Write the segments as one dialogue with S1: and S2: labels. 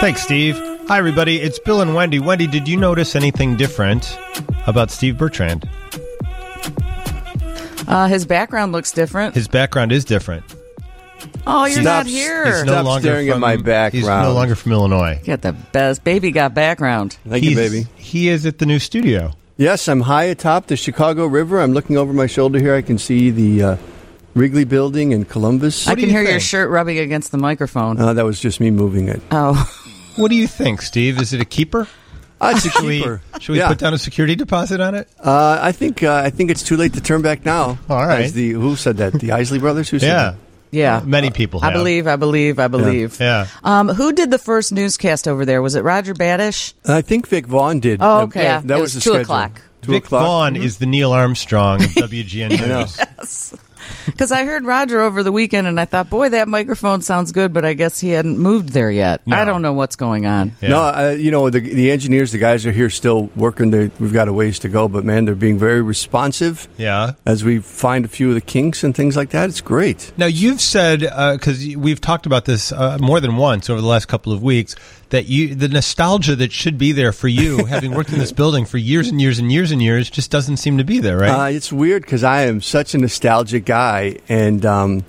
S1: Thanks, Steve. Hi, everybody. It's Bill and Wendy. Wendy, did you notice anything different about Steve Bertrand?
S2: His background looks different.
S1: His background is different.
S2: Oh, you're not here.
S1: He's no longer
S3: staring at my background.
S1: He's no longer from Illinois.
S2: You got the best. Baby got background.
S3: Thank you, baby.
S1: He is at the new studio.
S3: Yes, I'm high atop the Chicago River. I'm looking over my shoulder here. I can see the Wrigley Building in Columbus.
S2: I can hear your shirt rubbing against the microphone.
S3: That was just me moving it.
S2: Oh.
S1: What do you think, Steve? Is it a keeper?
S3: It's a keeper.
S1: Should we put down a security deposit on it?
S3: I think it's too late to turn back now.
S1: All right.
S3: Who said that? The Isley brothers? Who said that?
S2: Yeah.
S1: Many people have.
S2: I believe.
S1: Yeah.
S2: Who did the first newscast over there? Was it Roger Badish?
S3: I think Vic Vaughn did.
S2: Oh, okay.
S4: Yeah,
S3: that was the
S4: 2
S3: schedule.
S4: o'clock.
S1: Vic Vaughn is the Neil Armstrong of WGN News.
S3: I know.
S2: Yes. Because I heard Roger over the weekend, and I thought, boy, that microphone sounds good, but I guess he hadn't moved there yet.
S1: No.
S2: I don't know what's going on.
S1: Yeah.
S3: No, the engineers, the guys are here still working. We've got a ways to go, but, man, they're being very responsive.
S1: Yeah.
S3: As we find a few of the kinks and things like that. It's great.
S1: Now, you've said, because we've talked about this more than once over the last couple of weeks, that the nostalgia that should be there for you, having worked in this building for years and years and years and years, just doesn't seem to be there, right?
S3: It's weird because I am such a nostalgic guy, and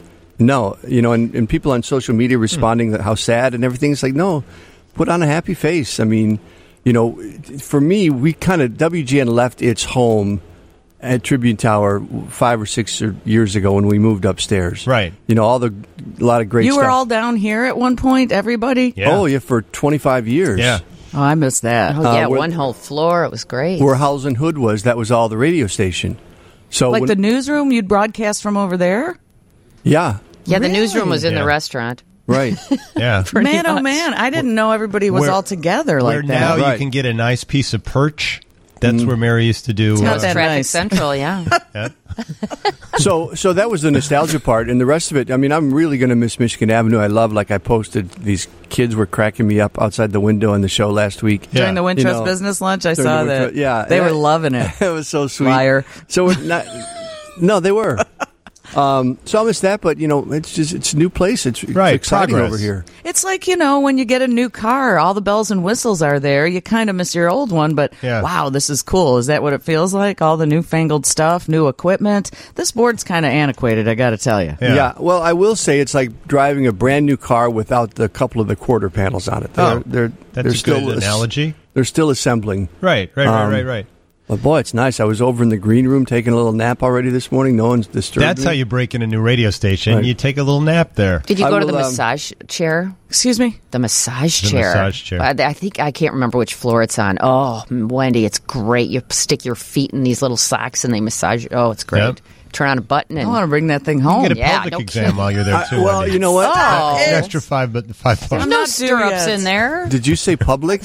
S3: and people on social media responding that how sad and everything. It's like, no, put on a happy face. I mean, for me, we kind of WGN left its home at Tribune Tower 5 or 6 years ago when we moved upstairs.
S1: Right.
S3: A lot of great stuff.
S2: You were all down here at one point, everybody?
S1: Yeah.
S3: Oh, yeah, for 25 years.
S1: Yeah.
S2: Oh, I missed that.
S4: Oh, yeah, one whole floor. It was great.
S3: Where Howells and Hood was, that was all the radio station. So
S2: the newsroom, you'd broadcast from over there?
S3: Yeah.
S4: Yeah, the newsroom was in
S1: Yeah.
S4: the restaurant.
S3: Right.
S1: Yeah.
S2: Man, oh man, I didn't know everybody was all together
S1: where
S2: like
S1: now
S2: that.
S3: Right.
S1: you can get a nice piece of perch. That's where Mary used to do.
S2: It's not
S4: It was
S2: that
S4: Traffic
S2: nice.
S4: Central, yeah.
S1: Yeah.
S3: So that was the nostalgia part, and the rest of it. I mean, I'm really going to miss Michigan Avenue. I posted these kids were cracking me up outside the window on the show last week.
S2: During the Wintrust
S3: You know,
S2: business lunch, I
S3: during
S2: saw
S3: the
S2: that.
S3: Wintrust- yeah.
S2: They were loving it.
S3: It was so sweet.
S2: Liar.
S3: So we're not. No, they were. So I miss that, but it's a new place. It's exciting
S1: progress.
S3: over here.
S2: It's like, when you get a new car, all the bells and whistles are there. You kind of miss your old one, but wow, this is cool. Is that what it feels like? All the newfangled stuff, new equipment. This board's kind of antiquated, I got to tell you.
S3: Yeah. Well, I will say it's like driving a brand new car without the couple of the quarter panels on it. They're
S1: That's a
S3: still
S1: good analogy.
S3: They're still assembling.
S1: Right.
S3: But boy, it's nice. I was over in the green room taking a little nap already this morning. No one's disturbed
S1: That's
S3: me.
S1: how you break in a new radio station.
S3: Right.
S1: You take a little nap there.
S4: Did you
S3: I
S4: go to
S3: will,
S4: the massage chair?
S2: Excuse me?
S4: The massage
S1: The
S4: chair.
S1: massage chair.
S4: I think I can't remember which floor it's on. Oh, Wendy, it's great. You stick your feet in these little socks and they massage you. Oh, it's great.
S1: Yep.
S4: Turn on a button
S2: I
S4: and
S2: want to bring that thing home.
S1: You get a
S4: Yeah,
S1: pelvic
S4: no
S1: exam
S4: kidding.
S1: while you're there too.
S3: well,
S1: Wendy.
S3: you know what?
S4: Oh.
S1: An extra $5 bucks.
S4: there's
S2: I'm
S4: no
S2: not
S4: stirrups
S2: serious.
S4: in there.
S3: Did you say public?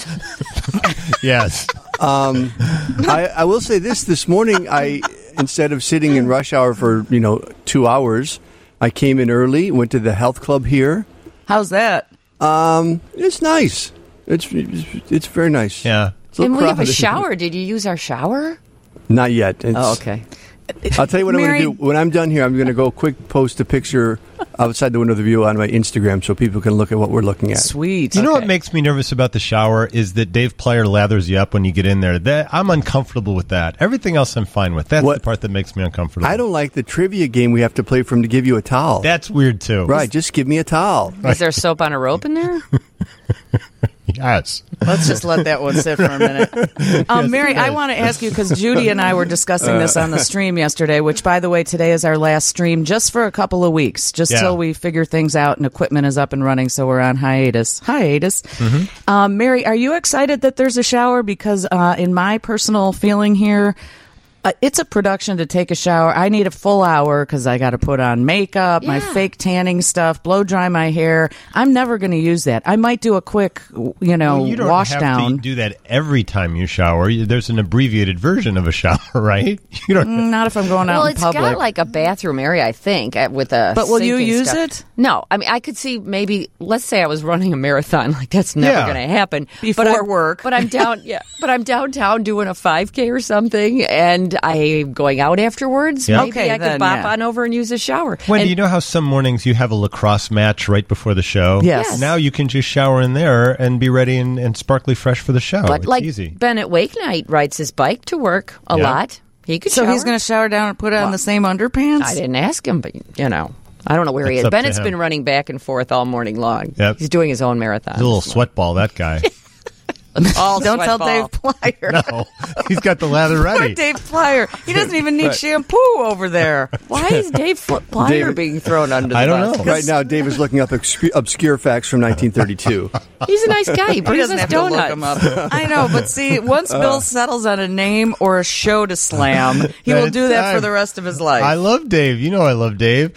S1: Yes.
S3: I will say this morning, instead of sitting in rush hour for 2 hours, I came in early, went to the health club here.
S2: How's that?
S3: It's nice. It's very nice.
S1: Yeah.
S3: It's a little
S4: And we have a
S3: crowded.
S4: shower. Did you use our shower?
S3: Not yet.
S4: Oh, okay.
S3: I'll tell you what I'm
S2: Mary-
S3: going to do. When I'm done here, I'm going to go quick post a picture outside the window of the view on my Instagram so people can look at what we're looking at.
S2: Sweet.
S1: You know what
S4: Okay.
S1: makes me nervous about the shower is that Dave Plyer lathers you up when you get in there. I'm uncomfortable with that. Everything else I'm fine with. That's
S3: What?
S1: the part that makes me uncomfortable.
S3: I don't like the trivia game we have to play for him to give you a towel.
S1: That's weird too.
S3: Right, just give me a towel.
S4: Is there soap on a rope in there?
S1: Yes.
S2: Let's just let that one sit for a minute. Mary, I want to ask you, because Judy and I were discussing this on the stream yesterday, which, by the way, today is our last stream just for a couple of weeks, just till we figure things out and equipment is up and running, so we're on hiatus. Mary, are you excited that there's a shower? Because in my personal feeling here, it's a production to take a shower. I need a full hour because I got to put on makeup, my fake tanning stuff, blow dry my hair. I'm never going to use that. I might do a quick,
S1: Well, you don't
S2: wash
S1: have
S2: down.
S1: to do that every time you shower. There's an abbreviated version of a shower, right? You don't.
S2: Not if I'm going out
S4: Well,
S2: in
S4: it's
S2: public.
S4: got like a bathroom area, I think, with a.
S2: But will
S4: sink
S2: you
S4: and
S2: use
S4: stuff.
S2: it?
S4: No, I mean I could see maybe. Let's say I was running a marathon, like that's never
S1: Yeah.
S4: going to happen
S2: Before work.
S4: But I'm down. Yeah, but I'm downtown doing a 5K or something, and and I'm going out afterwards.
S1: Yeah.
S4: Maybe I could bop on over and use a shower.
S1: Wendy, you know how some mornings you have a lacrosse match right before the show?
S2: Yes.
S1: Now you can just shower in there and be ready and sparkly fresh for the show.
S4: But
S1: it's
S4: like
S1: easy.
S4: Bennett Wakenite rides his bike to work a lot. He could
S2: So
S4: shower.
S2: he's going to shower down and put on the same underpants?
S4: I didn't ask him, but I don't know where he
S1: That's
S4: is.
S1: up to
S4: Bennett's
S1: him.
S4: been running back and forth all morning long.
S1: Yep.
S4: He's doing his own marathon.
S1: He's a little sweat ball, that guy.
S2: Don't tell Dave Plyer.
S1: No, he's got the lather ready.
S2: Poor Dave Plyer. He doesn't even need shampoo over there.
S4: Why is Dave Plyer being thrown under the
S1: I don't
S4: bus?
S1: know.
S3: Right now, Dave is looking up obscure facts from 1932.
S4: He's a nice guy. He
S2: He
S4: brings
S2: doesn't
S4: us
S2: have to look
S4: donuts.
S2: him up. I know, but see, once Bill settles on a name or a show to slam, he will do that for the rest of his life.
S1: I love Dave. You know I love Dave.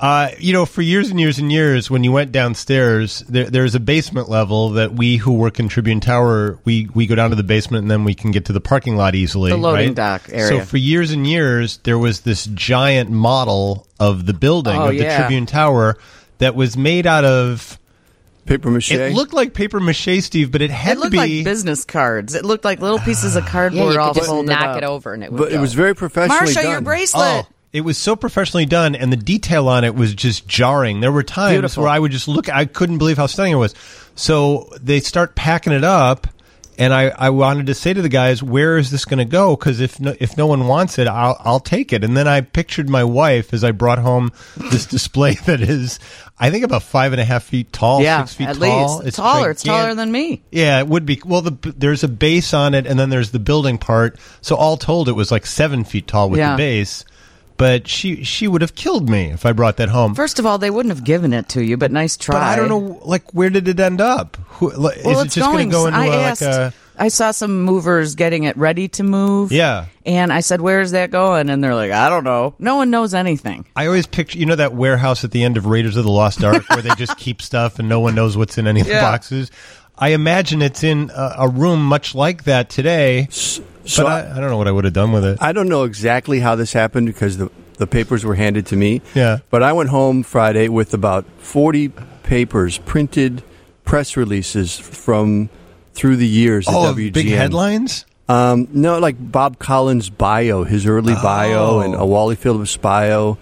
S1: For years and years and years, when you went downstairs, there's a basement level that we who work in Tribune Tower, we go down to the basement and then we can get to the parking lot easily.
S2: The loading
S1: right?
S2: dock area.
S1: So for years and years, there was this giant model of the building, of the Tribune Tower, that was made out of...
S3: Paper mache.
S1: It looked like paper mache, Steve, but it had
S2: It looked
S1: to be...
S2: like business cards. It looked like little pieces of
S4: Yeah,
S2: cardboard
S4: you
S2: all
S4: could just
S2: folded
S4: knock
S2: up.
S4: it over and it would
S3: But
S4: go.
S3: it was very professionally
S2: Marsha,
S3: done.
S2: your bracelet.
S1: Oh, it was so professionally done, and the detail on it was just jarring. There were times
S2: Beautiful.
S1: where I would just look, I couldn't believe how stunning it was. So they start packing it up, and I wanted to say to the guys, where is this going to go? Because if no one wants it, I'll take it. And then I pictured my wife as I brought home this display that is, I think, about 5.5 feet tall, 6 feet
S2: at
S1: tall.
S2: least. It's taller. It's taller than me.
S1: Yeah, it would be. Well, there's a base on it, and then there's the building part. So all told, it was like 7 feet tall with the base. But she would have killed me if I brought that home.
S2: First of all, they wouldn't have given it to you, but nice try.
S1: But I don't know, where did it end up? Is it just going to go into
S2: I saw some movers getting it ready to move.
S1: Yeah.
S2: And I said, where's that going? And they're like, I don't know. No one knows anything.
S1: I always picture, that warehouse at the end of Raiders of the Lost Ark where they just keep stuff and no one knows what's in any of the boxes. I imagine it's in a room much like that today.
S3: So
S1: but I don't know what I would have done with it.
S3: I don't know exactly how this happened because the papers were handed to me.
S1: Yeah.
S3: But I went home Friday with about 40 papers, printed press releases from through the years at WGN.
S1: Big headlines?
S3: No, like Bob Collins' bio, his early bio, and a Wally Phillips bio.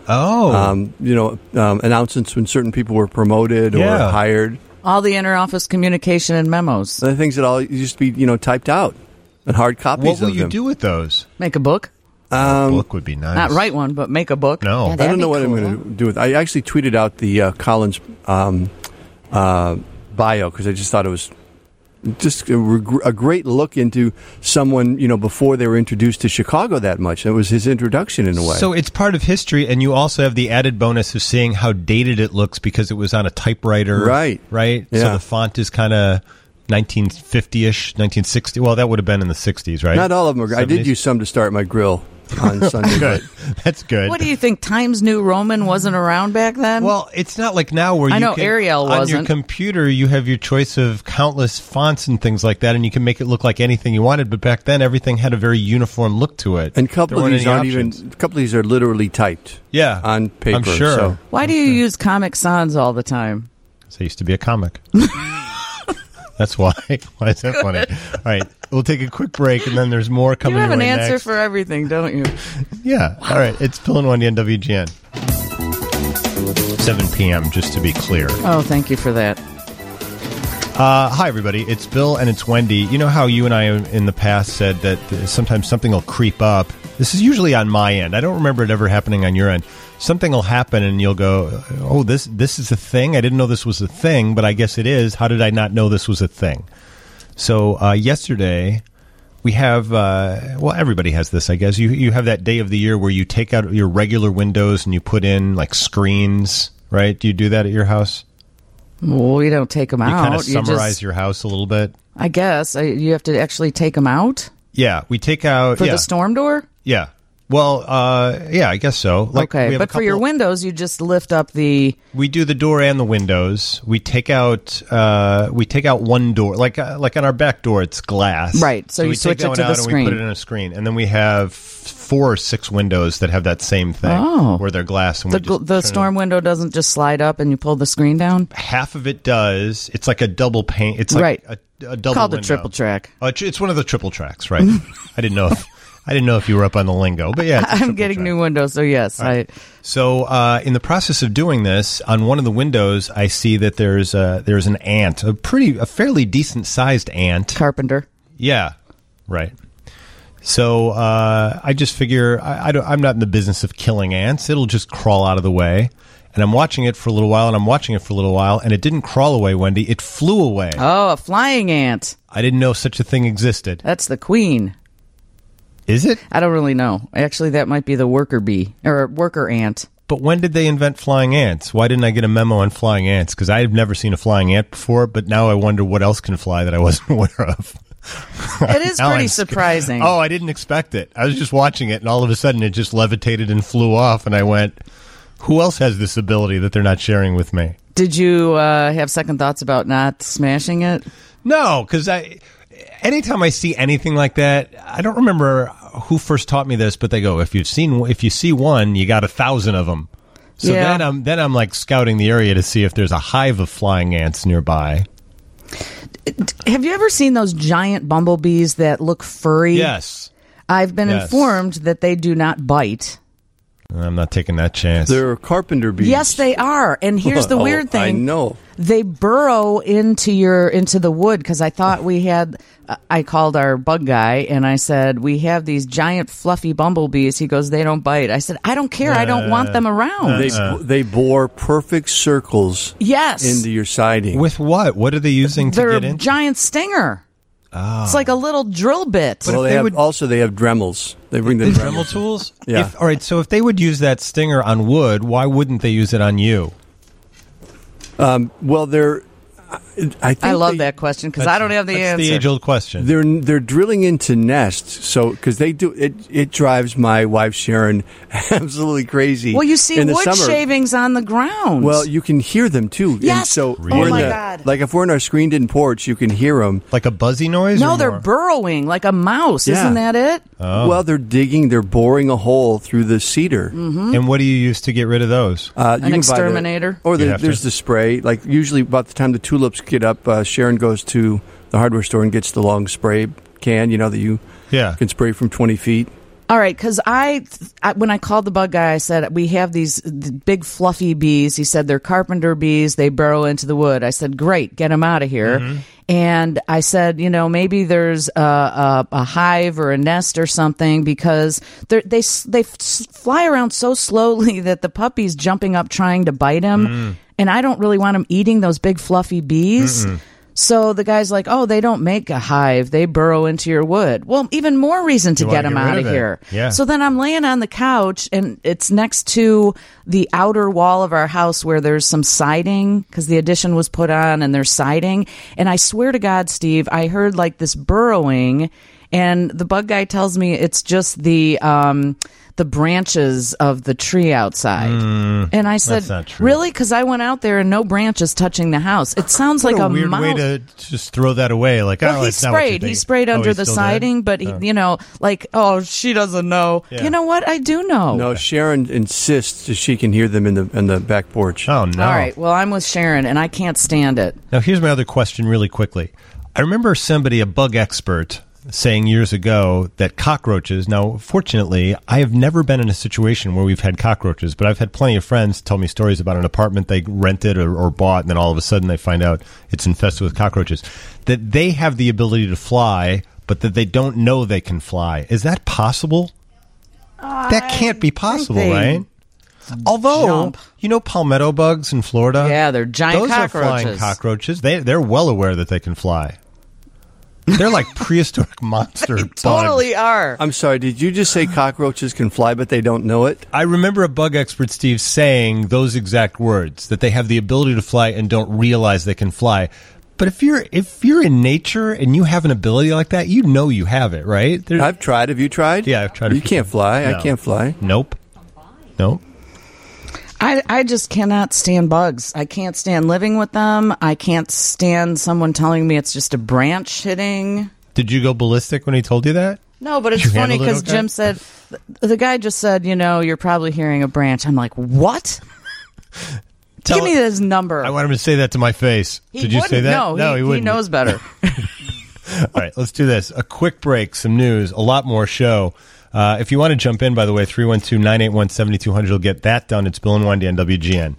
S3: Announcements when certain people were promoted or hired.
S2: All the interoffice communication and memos.
S3: The things that all used to be, typed out and hard copies of them.
S1: What will you do with those?
S2: Make a book.
S1: A book would be nice.
S2: Not write one, but make a book.
S1: No.
S4: Yeah,
S3: I don't know what
S4: cool.
S3: I'm going to do with it. I actually tweeted out the Collins bio because I just thought it was just a great look into someone, before they were introduced to Chicago that much. It was his introduction in a way.
S1: So it's part of history, and you also have the added bonus of seeing how dated it looks because it was on a typewriter.
S3: Right.
S1: Right?
S3: Yeah.
S1: So the font is kind of 1950-ish, 1960. Well, that would have been in the 60s, right?
S3: Not all of them are. I did
S1: 70s?
S3: use some to start my grill on Sunday.
S1: Good. That's good.
S2: What do you think? Times New Roman wasn't around back then?
S1: Well, it's not like now where
S2: I
S1: you
S2: know
S1: can,
S2: Arial
S1: on your
S2: wasn't.
S1: computer you have your choice of countless fonts and things like that, and you can make it look like anything you wanted. But back then, everything had a very uniform look to it.
S3: And a couple
S1: There
S3: of
S1: weren't
S3: these
S1: any
S3: aren't
S1: options.
S3: even. A couple of these are literally typed.
S1: Yeah,
S3: on paper.
S1: I'm sure.
S3: So.
S2: Why do you use Comic Sans all the time?
S1: I used to be a comic. That's why. Why is that funny? All right, we'll take a quick break, and then there's more coming.
S2: You have an
S1: your way
S2: answer
S1: next.
S2: for everything, don't you?
S1: Yeah. All right. It's Bill and Wendy on WGN. 7 p.m., just to be clear.
S2: Oh, thank you for that.
S1: Hi, everybody. It's Bill and it's Wendy. You know how you and I in the past said that sometimes something will creep up? This is usually on my end. I don't remember it ever happening on your end. Something will happen and you'll go, oh, this is a thing? I didn't know this was a thing, but I guess it is. How did I not know this was a thing? So yesterday... we have, everybody has this, I guess. You have that day of the year where you take out your regular windows and you put in, like, screens, right? Do you do that at your house?
S2: Well, we don't take them
S1: You
S2: out.
S1: kind of summarize your house a little bit?
S2: I guess. You have to actually take them out?
S1: Yeah, we take out...
S2: For the storm door?
S1: Yeah. Well, yeah, I guess so. Like,
S2: okay, but for your windows, you just lift up the...
S1: We do the door and the windows. We take out one door, like on our back door, it's glass.
S2: Right, so you
S1: we
S2: switch
S1: take that
S2: it to
S1: one
S2: the
S1: out
S2: screen.
S1: And we put it in a screen, and then we have 4 or 6 windows that have that same thing, where they're glass. And
S2: The storm window doesn't just slide up and you pull the screen down?
S1: Half of it does. It's like a double pane. It's like a double
S2: called
S1: window.
S2: a triple track.
S1: It's one of the triple tracks, right? I didn't know if I didn't know if you were up on the lingo, but yeah.
S2: I'm getting new windows, so yes.
S1: Right. So in the process of doing this, on one of the windows, I see that there's an ant, a fairly decent sized ant.
S2: Carpenter.
S1: Yeah, right. So I just figure I'm not in the business of killing ants. It'll just crawl out of the way. And I'm watching it for a little while, and it didn't crawl away, Wendy. It flew away.
S2: Oh, a flying ant.
S1: I didn't know such a thing existed.
S2: That's the queen.
S1: Is it?
S2: I don't really know. Actually, that might be the worker bee, or worker ant.
S1: But when did they invent flying ants? Why didn't I get a memo on flying ants? Because I've never seen a flying ant before, but now I wonder what else can fly that I wasn't aware of.
S2: It is pretty surprising.
S1: Oh, I didn't expect it. I was just watching it, and all of a sudden it just levitated and flew off, and I went, who else has this ability that they're not sharing with me?
S2: Did you have second thoughts about not smashing it?
S1: No, because anytime I see anything like that, I don't remember who first taught me this, but they go, if you see one, you got 1,000 of them. So
S2: yeah.
S1: then I'm like scouting the area to see if there's a hive of flying ants nearby.
S2: Have you ever seen those giant bumblebees that look furry?
S1: Yes.
S2: I've been informed that they do not bite.
S1: I'm not taking that chance.
S3: They're carpenter bees.
S2: Yes, they are. And here's the weird thing.
S3: I know.
S2: They burrow into the wood, because I thought we had. I called our bug guy and I said, we have these giant fluffy bumblebees. He goes, they don't bite. I said, I don't care. I don't want them around.
S3: They bore perfect circles.
S2: Yes.
S3: Into your siding.
S1: With what? What are they using to get in?
S2: They're a giant stinger. Oh. It's like a little drill bit.
S3: Well, they have Dremels. They bring the
S1: Dremel tools?
S3: Yeah.
S1: All right, so if they would use that stinger on wood, why wouldn't they use it on you?
S3: Well, I
S2: love that question because I don't have the answer.
S1: That's the age-old question.
S3: They're drilling into nests, so because they do it drives my wife Sharon absolutely crazy.
S2: Well, you see wood shavings on the ground.
S3: Well, you can hear them too.
S2: Yes.
S3: And so
S2: oh my God!
S3: Like if we're in our screened-in porch, you can hear them.
S1: Like a buzzy noise?
S2: No, they're burrowing like a mouse. Yeah. Isn't that it?
S1: Oh.
S3: Well, they're boring a hole through the cedar.
S2: Mm-hmm.
S1: And what do you use to get rid of those?
S2: An exterminator.
S3: There's the spray. Like usually about the time the tulips get up, Sharon goes to the hardware store and gets the long spray can, that you can spray from 20 feet.
S2: All right, because when I called the bug guy, I said, we have these big fluffy bees. He said, they're carpenter bees. They burrow into the wood. I said, great, get them out of here. Mm-hmm. And I said, maybe there's a hive or a nest or something, because they fly around so slowly that the puppy's jumping up trying to bite him. Mm. And I don't really want him eating those big fluffy bees. Mm-mm. So the guy's like, oh, they don't make a hive. They burrow into your wood. Well, even more reason to get them out of here.
S1: Yeah.
S2: So then I'm laying on the couch, and it's next to the outer wall of our house where there's some siding, because the addition was put on and there's siding. And I swear to God, Steve, I heard like this burrowing, and the bug guy tells me it's just the branches of the tree outside. And I said, really? Because I went out there and no branches touching the house. It sounds like a
S1: weird
S2: mouse.
S1: Way to just throw that away. Like,
S2: well, he sprayed under the siding, but she doesn't know. Yeah. You know what? I do know.
S3: No, Sharon insists that she can hear them in the back porch.
S1: Oh, no.
S2: All right. Well, I'm with Sharon, and I can't stand it.
S1: Now, here's my other question really quickly. I remember a bug expert, saying years ago that cockroaches, now fortunately I have never been in a situation where we've had cockroaches, but I've had plenty of friends tell me stories about an apartment they rented or bought, and then all of a sudden they find out it's infested with cockroaches, that they have the ability to fly, but that they don't know they can fly. Is that possible? That can't be possible, right? Although, palmetto bugs in Florida?
S2: Yeah, they're giant cockroaches.
S1: Those are flying cockroaches. They're well aware that they can fly. They're like prehistoric monster bugs.
S2: Totally are.
S3: I'm sorry, did you just say cockroaches can fly but they don't know it?
S1: I remember a bug expert, Steve, saying those exact words, that they have the ability to fly and don't realize they can fly. But if you're in nature and you have an ability like that, you have it, right?
S3: I've tried. Have you tried?
S1: Yeah, I've tried.
S3: You can't fly. No. I can't fly.
S1: Nope.
S2: I just cannot stand bugs. I can't stand living with them. I can't stand someone telling me it's just a branch hitting.
S1: Did you go ballistic when he told you that?
S2: No, but it's funny because Jim said, the guy just said, you're probably hearing a branch. I'm like, what? Give me his number.
S1: I want him to say that to my face. Did you say that?
S2: No, he wouldn't. He knows better.
S1: All right, let's do this. A quick break, some news, a lot more show. If you want to jump in, by the way, 312-981-7200, you'll get that done. It's Bill and Wendy on WGN.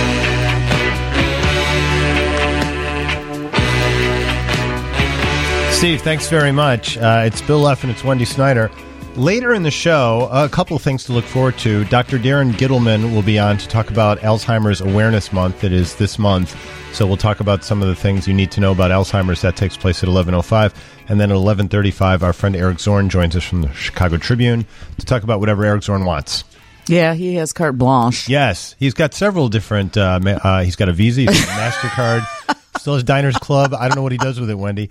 S1: Steve, thanks very much. It's Bill Leff and it's Wendy Snyder. Later in the show, a couple of things to look forward to. Dr. Darren Gittleman will be on to talk about Alzheimer's Awareness Month. It is this month. So we'll talk about some of the things you need to know about Alzheimer's. That takes place at 11:05. And then at 11:35, our friend Eric Zorn joins us from the Chicago Tribune to talk about whatever Eric Zorn wants.
S2: Yeah, he has carte blanche.
S1: Yes, he's got several different, he's got a Visa, he's got a MasterCard, still has Diners Club. I don't know what he does with it, Wendy.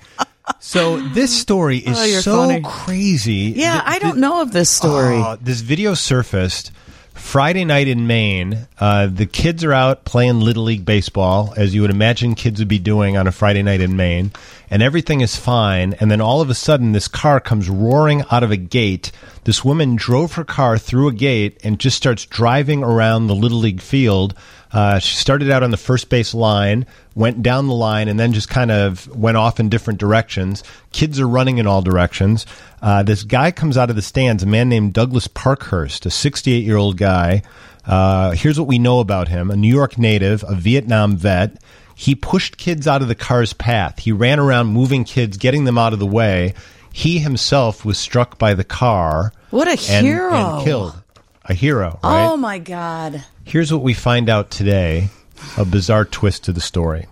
S1: So this story is so funny. Crazy.
S2: Yeah, I don't know of this story.
S1: This video surfaced Friday night in Maine. The kids are out playing Little League baseball, as you would imagine kids would be doing on a Friday night in Maine, and everything is fine. And then all of a sudden, this car comes roaring out of a gate. This woman drove her car through a gate and just starts driving around the Little League field. She started out on the first base line, went down the line, and then just kind of went off in different directions. Kids are running in all directions. This guy comes out of the stands, a man named Douglas Parkhurst, a 68-year-old guy. Here's what we know about him. A New York native, a Vietnam vet. He pushed kids out of the car's path. He ran around moving kids, getting them out of the way. He himself was struck by the car.
S2: What a hero.
S1: And killed. A hero, right?
S2: Oh, my God.
S1: Here's what we find out today, a bizarre twist to the story.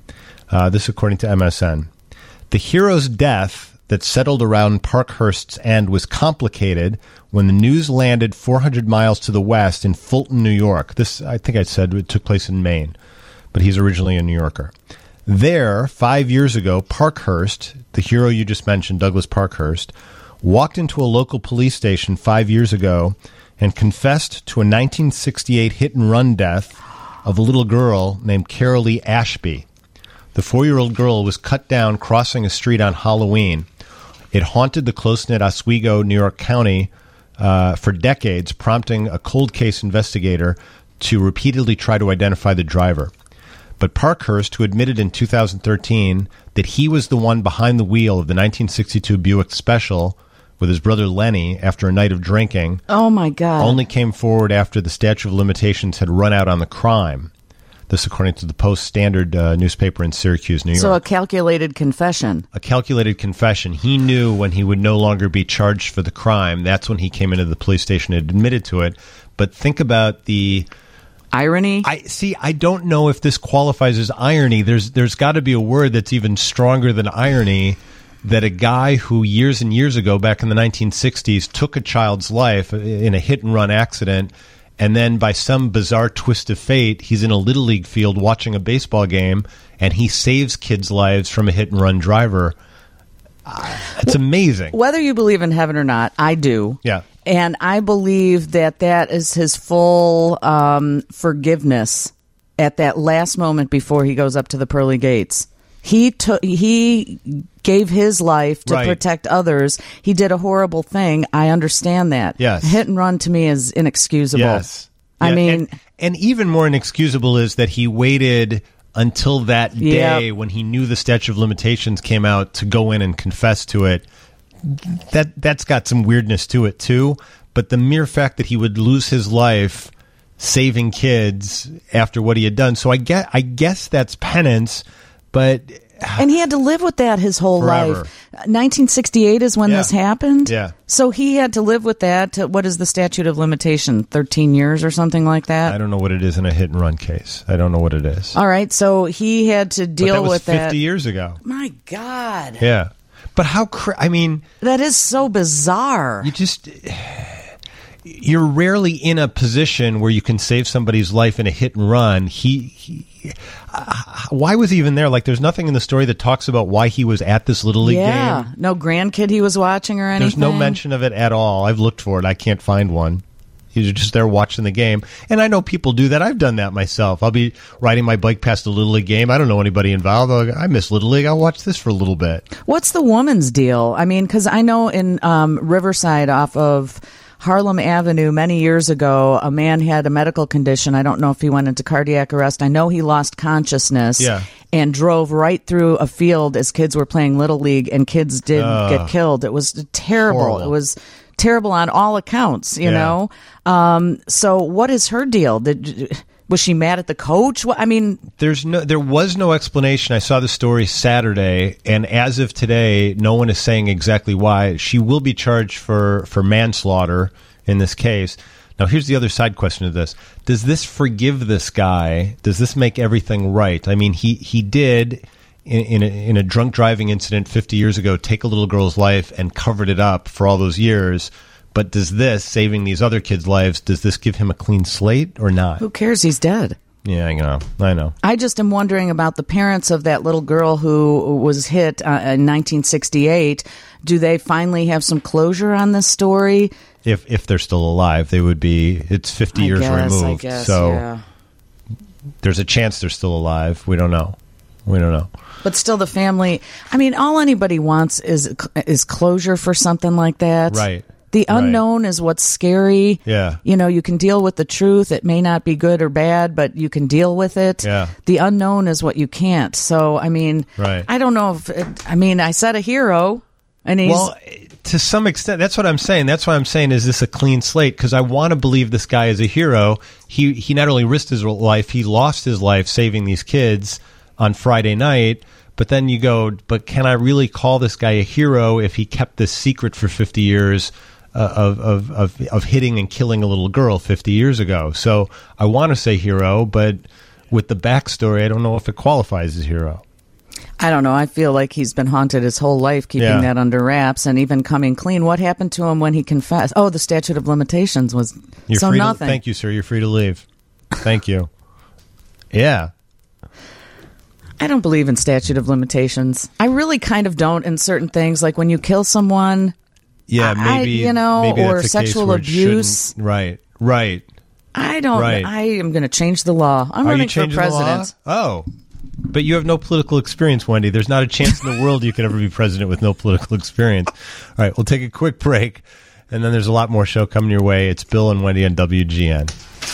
S1: This according to MSN. The hero's death that settled around Parkhurst's end was complicated when the news landed 400 miles to the west in Fulton, New York. This, I think I said, it took place in Maine, but he's originally a New Yorker. There, 5 years ago, Parkhurst, the hero you just mentioned, Douglas Parkhurst, walked into a local police station 5 years ago and confessed to a 1968 hit-and-run death of a little girl named Carol Lee Ashby. The 4-year-old girl was cut down crossing a street on Halloween. It haunted the close-knit Oswego, New York County for decades, prompting a cold case investigator to repeatedly try to identify the driver. But Parkhurst, who admitted in 2013 that he was the one behind the wheel of the 1962 Buick Special with his brother Lenny after a night of drinking.
S2: Oh, my God.
S1: Only came forward after the statute of limitations had run out on the crime. This according to the Post-Standard newspaper in Syracuse, New York.
S2: So a calculated confession.
S1: A calculated confession. He knew when he would no longer be charged for the crime. That's when he came into the police station and admitted to it. But think about the
S2: irony.
S1: I don't know if this qualifies as irony. There's got to be a word that's even stronger than irony, that a guy who years and years ago, back in the 1960s, took a child's life in a hit-and-run accident, and then by some bizarre twist of fate, he's in a Little League field watching a baseball game, and he saves kids' lives from a hit-and-run driver. It's amazing.
S2: Whether you believe in heaven or not, I do.
S1: Yeah.
S2: And I believe that is his full forgiveness at that last moment before he goes up to the pearly gates. He gave his life to protect others. He did a horrible thing. I understand that.
S1: Yes.
S2: Hit and run to me is inexcusable.
S1: Yes.
S2: I mean,
S1: and even more inexcusable is that he waited until that day when he knew the statute of limitations came out to go in and confess to it. That's got some weirdness to it too. But the mere fact that he would lose his life saving kids after what he had done. So I guess that's penance. But
S2: and he had to live with that his whole
S1: forever.
S2: life. 1968 is when this happened.
S1: Yeah.
S2: So he had to live with that. What is the statute of limitation? 13 years or something like that?
S1: I don't know what it is in a hit and run case. I don't know what it is.
S2: All right. So he had to deal with that.
S1: That was 50 years ago.
S2: My God.
S1: Yeah. But how,
S2: that is so bizarre.
S1: You're rarely in a position where you can save somebody's life in a hit and run. Why was he even there? Like, there's nothing in the story that talks about why he was at this Little League game.
S2: No grandkid he was watching or anything.
S1: There's no mention of it at all. I've looked for it. I can't find one. He's just there watching the game. And I know people do that. I've done that myself. I'll be riding my bike past a Little League game. I don't know anybody involved. I miss Little League. I'll watch this for a little bit.
S2: What's the woman's deal? I mean, because I know in Riverside off of Harlem Avenue many years ago. A man had a medical condition. I don't know if he went into cardiac arrest. I know he lost consciousness.
S1: Yeah.
S2: And drove right through a field as kids were playing Little League, and kids did get killed. It was terrible.
S1: Horrible.
S2: It was terrible on all accounts, you know. So what is her deal? Was she mad at the coach? I mean,
S1: there was no explanation. I saw the story Saturday, and as of today, no one is saying exactly why. She will be charged for manslaughter in this case. Now, here's the other side question of this. Does this forgive this guy? Does this make everything right? I mean, he did, in a drunk driving incident 50 years ago, take a little girl's life and covered it up for all those years. But does this, saving these other kids' lives, does this give him a clean slate or not?
S2: Who cares? He's dead.
S1: Yeah, I know.
S2: I just am wondering about the parents of that little girl who was hit in 1968. Do they finally have some closure on this story?
S1: If they're still alive, they would be. It's 50 years removed,
S2: I guess,
S1: so
S2: yeah.
S1: There's a chance they're still alive. We don't know.
S2: But still, the family. I mean, all anybody wants is closure for something like that.
S1: Right.
S2: The unknown is what's scary.
S1: Yeah.
S2: You know, you can deal with the truth. It may not be good or bad, but you can deal with it.
S1: Yeah.
S2: The unknown is what you can't. So, I mean, I don't know if. I said a hero, and he's.
S1: Well, to some extent, that's what I'm saying. That's why I'm saying, is this a clean slate? Because I want to believe this guy is a hero. He not only risked his life, he lost his life saving these kids on Friday night. But then you go, but can I really call this guy a hero if he kept this secret for 50 years of hitting and killing a little girl 50 years ago? So I want to say hero, but with the backstory, I don't know if it qualifies as hero.
S2: I don't know. I feel like he's been haunted his whole life, keeping that under wraps and even coming clean. What happened to him when he confessed? Oh, the statute of limitations was nothing.
S1: Thank you, sir. You're free to leave. Thank you. Yeah.
S2: I don't believe in statute of limitations. I really kind of don't in certain things, like when you kill someone.
S1: Yeah, maybe
S2: or sexual abuse.
S1: Right.
S2: I don't. Right. I am going to change the law. I'm running for president.
S1: Oh. But you have no political experience, Wendy. There's not a chance in the world you could ever be president with no political experience. All right, we'll take a quick break, and then there's a lot more show coming your way. It's Bill and Wendy on WGN.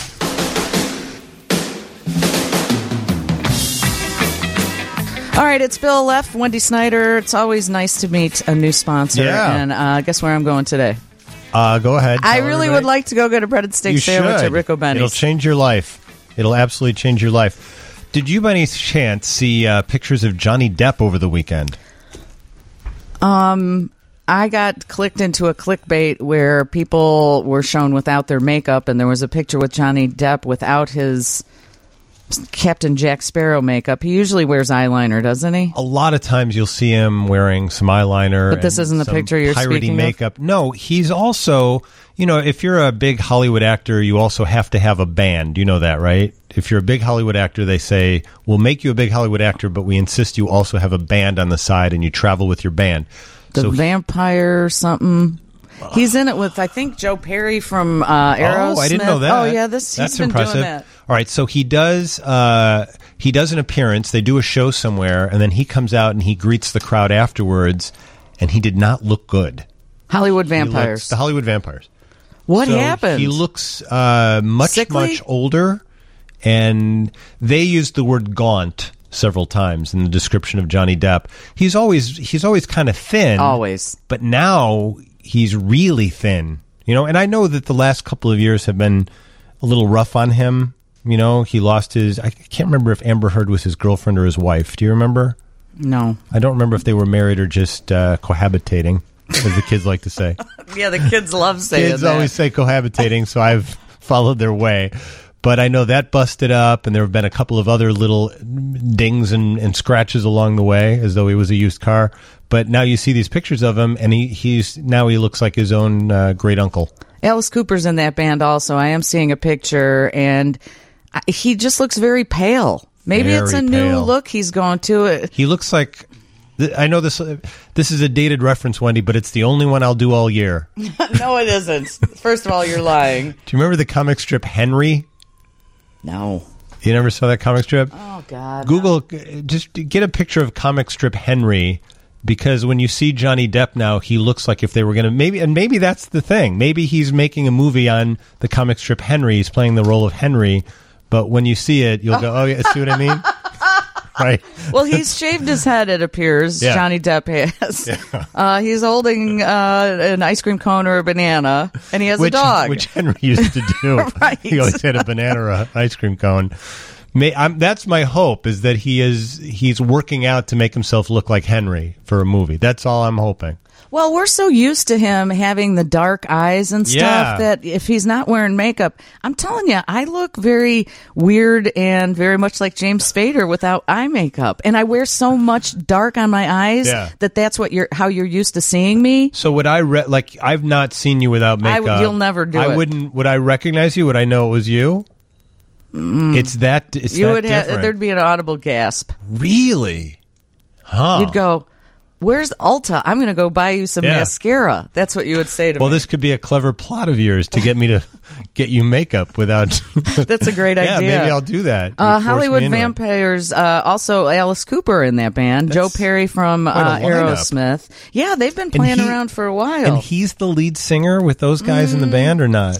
S2: All right, it's Bill Leff, Wendy Snyder. It's always nice to meet a new sponsor.
S1: Yeah.
S2: And guess where I'm going today?
S1: Go ahead.
S2: I really would like to go get a breaded steak sandwich at Rick O'Benny's.
S1: It'll change your life. It'll absolutely change your life. Did you by any chance see pictures of Johnny Depp over the weekend?
S2: I got clicked into a clickbait where people were shown without their makeup, and there was a picture with Johnny Depp without his Captain Jack Sparrow makeup. He usually wears eyeliner, doesn't he?
S1: A lot of times you'll see him wearing some eyeliner.
S2: But this isn't the picture you're speaking
S1: makeup.
S2: of?
S1: No, he's also, if you're a big Hollywood actor, you also have to have a band. You know that, right? If you're a big Hollywood actor, they say, we'll make you a big Hollywood actor, but we insist you also have a band on the side and you travel with your band.
S2: Vampire something. He's in it with, I think, Joe Perry from Aerosmith.
S1: Oh, I didn't know that.
S2: Oh, yeah, he's been
S1: impressive.
S2: doing that.
S1: All right, so he does an appearance. They do a show somewhere, and then he comes out and he greets the crowd afterwards, and he did not look good.
S2: Hollywood Vampires.
S1: The Hollywood Vampires.
S2: What happened?
S1: He looks much older, and they used the word gaunt several times in the description of Johnny Depp. He's always kind of thin.
S2: Always.
S1: But now he's really thin. And I know that the last couple of years have been a little rough on him. He lost I can't remember if Amber Heard was his girlfriend or his wife. Do you remember?
S2: No.
S1: I don't remember if they were married or just cohabitating, as the kids like to say.
S2: Yeah, the kids love saying that.
S1: Kids always say cohabitating, so I've followed their way. But I know that busted up, and there have been a couple of other little dings and scratches along the way, as though he was a used car. But now you see these pictures of him, and he looks like his own great uncle.
S2: Alice Cooper's in that band also. I am seeing a picture, and he just looks very pale. Maybe it's a new look he's going to.
S1: He looks like... I know this is a dated reference, Wendy, but it's the only one I'll do all year.
S2: No, it isn't. First of all, you're lying.
S1: Do you remember the comic strip Henry?
S2: No.
S1: You never saw that comic strip?
S2: Oh, God.
S1: Google, just get a picture of comic strip Henry, because when you see Johnny Depp now, he looks like if they were going to maybe that's the thing. Maybe he's making a movie on the comic strip Henry. He's playing the role of Henry, but when you see it, you'll go, "Oh, yeah, see what I mean?" Right.
S2: Well, he's shaved his head, it appears. Yeah. Johnny Depp has. Yeah. He's holding an ice cream cone or a banana, and he has a dog.
S1: Which Henry used to do.
S2: Right.
S1: He always had a banana or an ice cream cone. That's my hope, is that he's working out to make himself look like Henry for a movie. That's all I'm hoping.
S2: Well, we're so used to him having the dark eyes and stuff that if he's not wearing makeup, I'm telling you, I look very weird and very much like James Spader without eye makeup. And I wear so much dark on my eyes that's what how you're used to seeing me.
S1: So would I I've not seen you without makeup.
S2: You'll never do it.
S1: Would I recognize you? Would I know it was you? It's that different.
S2: There'd be an audible gasp.
S1: Really? Huh.
S2: You'd go, "Where's Ulta? I'm going to go buy you some mascara." That's what you would say to me.
S1: Well, this could be a clever plot of yours to get me to get you makeup without...
S2: That's a great idea.
S1: Yeah, maybe I'll do that.
S2: Hollywood Vampires, also Alice Cooper in that band. Joe Perry from Aerosmith. Yeah, they've been playing around for a while.
S1: And he's the lead singer with those guys in the band or not?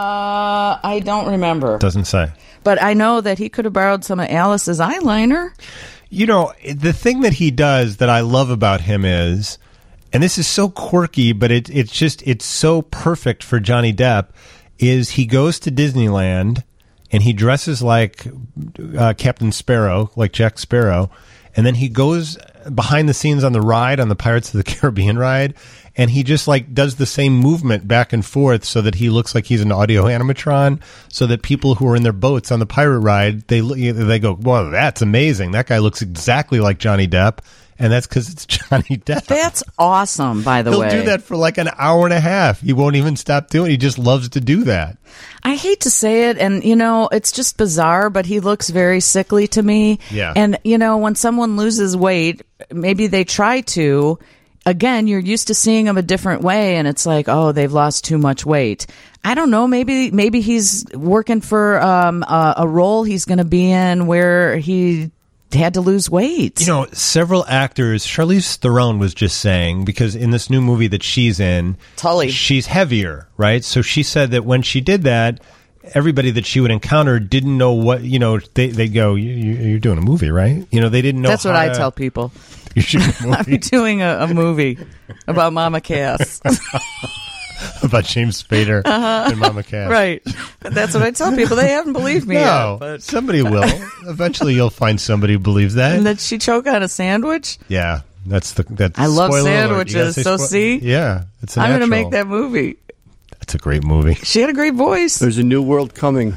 S2: I don't remember.
S1: Doesn't say.
S2: But I know that he could have borrowed some of Alice's eyeliner.
S1: You know, the thing that he does that I love about him is, and this is so quirky, but it's so perfect for Johnny Depp, is he goes to Disneyland and he dresses like Captain Sparrow, like Jack Sparrow, and then he goes behind the scenes on the Pirates of the Caribbean ride, and he just does the same movement back and forth so that he looks like he's an audio animatron, so that people who are in their boats on the pirate ride, they go, "Whoa, that's amazing. That guy looks exactly like Johnny Depp." And that's because it's Johnny Depp.
S2: That's awesome, by the way.
S1: He'll do that for an hour and a half. He won't even stop doing it. He just loves to do that.
S2: I hate to say it, and, it's just bizarre, but he looks very sickly to me.
S1: Yeah.
S2: And, when someone loses weight, maybe they try to. Again, you're used to seeing them a different way, and it's like, oh, they've lost too much weight. I don't know. Maybe he's working for a role he's going to be in where he had to lose weight.
S1: Several actors, Charlize Theron was just saying, because in this new movie that she's in,
S2: Tully,
S1: she's heavier, right? So she said that when she did that, everybody that she would encounter didn't know what, they go, you're doing a movie, right? They didn't know.
S2: That's what I tell people.
S1: You're shooting a movie.
S2: I'm doing a movie about Mama Cass.
S1: About James Spader and Mama Cass.
S2: Right. That's what I tell people. They haven't believed me yet.
S1: But somebody will. Eventually you'll find somebody who believes that.
S2: And did she choke on a sandwich?
S1: Yeah. That's
S2: I love sandwiches. So see?
S1: Yeah. It's
S2: I'm going to make that movie.
S1: That's a great movie.
S2: She had a great voice.
S3: There's a new world coming.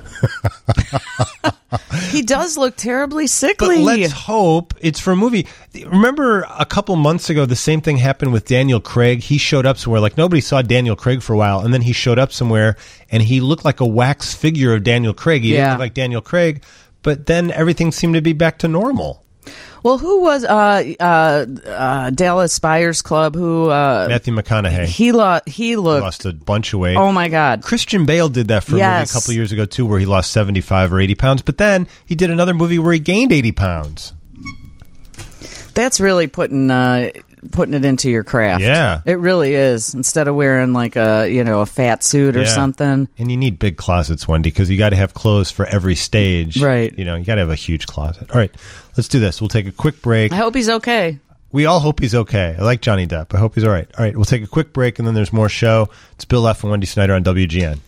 S2: He does look terribly sickly.
S1: But let's hope it's for a movie. Remember a couple months ago, the same thing happened with Daniel Craig. He showed up somewhere. Nobody saw Daniel Craig for a while, and then he showed up somewhere, and he looked like a wax figure of Daniel Craig. He didn't look like Daniel Craig, but then everything seemed to be back to normal.
S2: Well, who was Dallas Buyers Club?
S1: Matthew McConaughey.
S2: He
S1: lost a bunch of weight.
S2: Oh my God!
S1: Christian Bale did that for a movie a couple years ago too, where he lost 75 or 80 pounds. But then he did another movie where he gained 80 pounds.
S2: That's really putting it into your craft.
S1: Yeah,
S2: it really is. Instead of wearing a fat suit or something.
S1: And you need big closets, Wendy, because you got to have clothes for every stage.
S2: Right.
S1: You got to have a huge closet. All right, let's do this. We'll take a quick break.
S2: I hope he's okay.
S1: We all hope he's okay. I like Johnny Depp. I hope he's all right. All right, we'll take a quick break, and then there's more show. It's Bill Leff and Wendy Snyder on WGN.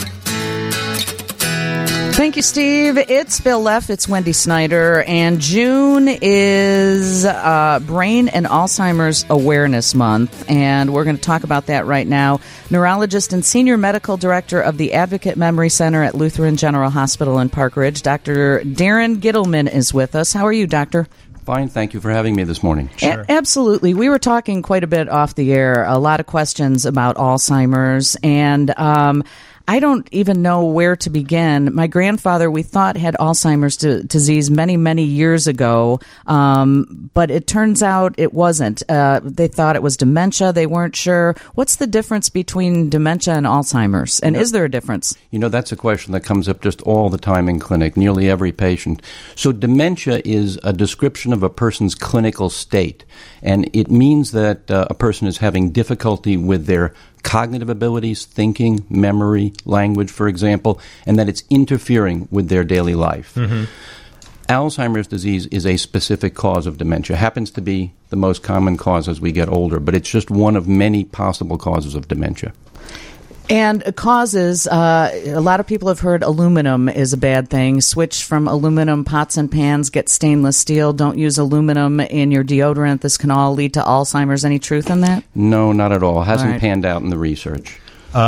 S2: Thank you, Steve. It's Bill Leff. It's Wendy Snyder. And June is Brain and Alzheimer's Awareness Month. And we're going to talk about that right now. Neurologist and Senior Medical Director of the Advocate Memory Center at Lutheran General Hospital in Park Ridge, Dr. Darren Gittleman is with us. How are you, Doctor?
S5: Fine. Thank you for having me this morning.
S2: Sure. Absolutely. We were talking quite a bit off the air, a lot of questions about Alzheimer's. And I don't even know where to begin. My grandfather, we thought, had Alzheimer's disease many, many years ago, but it turns out it wasn't. They thought it was dementia. They weren't sure. What's the difference between dementia and Alzheimer's? And is there a difference?
S5: That's a question that comes up just all the time in clinic, nearly every patient. So dementia is a description of a person's clinical state, and it means that a person is having difficulty with their cognitive abilities, thinking, memory, language, for example, and that it's interfering with their daily life. Mm-hmm. Alzheimer's disease is a specific cause of dementia. Happens to be the most common cause as we get older, but it's just one of many possible causes of dementia.
S2: And causes, a lot of people have heard aluminum is a bad thing. Switch from aluminum pots and pans, get stainless steel. Don't use aluminum in your deodorant. This can all lead to Alzheimer's. Any truth in that?
S5: No, not at all. It hasn't panned out in the research.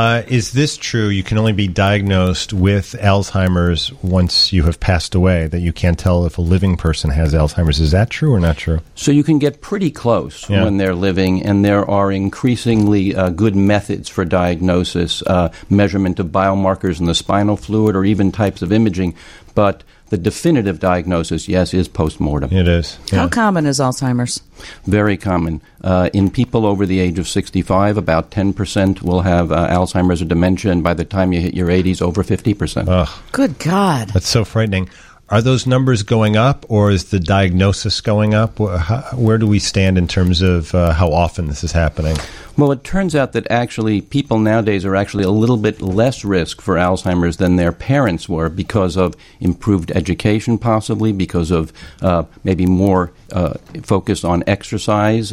S1: Is this true? You can only be diagnosed with Alzheimer's once you have passed away, that you can't tell if a living person has Alzheimer's. Is that true or not true?
S5: So you can get pretty close when they're living, and there are increasingly good methods for diagnosis, measurement of biomarkers in the spinal fluid, or even types of imaging. But the definitive diagnosis, yes, is postmortem.
S1: It is.
S2: Yeah. How common is Alzheimer's?
S5: Very common. In people over the age of 65, about 10% will have Alzheimer's or dementia, and by the time you hit your 80s, over 50%.
S1: Ugh.
S2: Good God.
S1: That's so frightening. Are those numbers going up, or is the diagnosis going up? Where do we stand in terms of how often this is happening?
S5: Well, it turns out that actually people nowadays are actually a little bit less risk for Alzheimer's than their parents were, because of improved education, possibly because of maybe more focus on exercise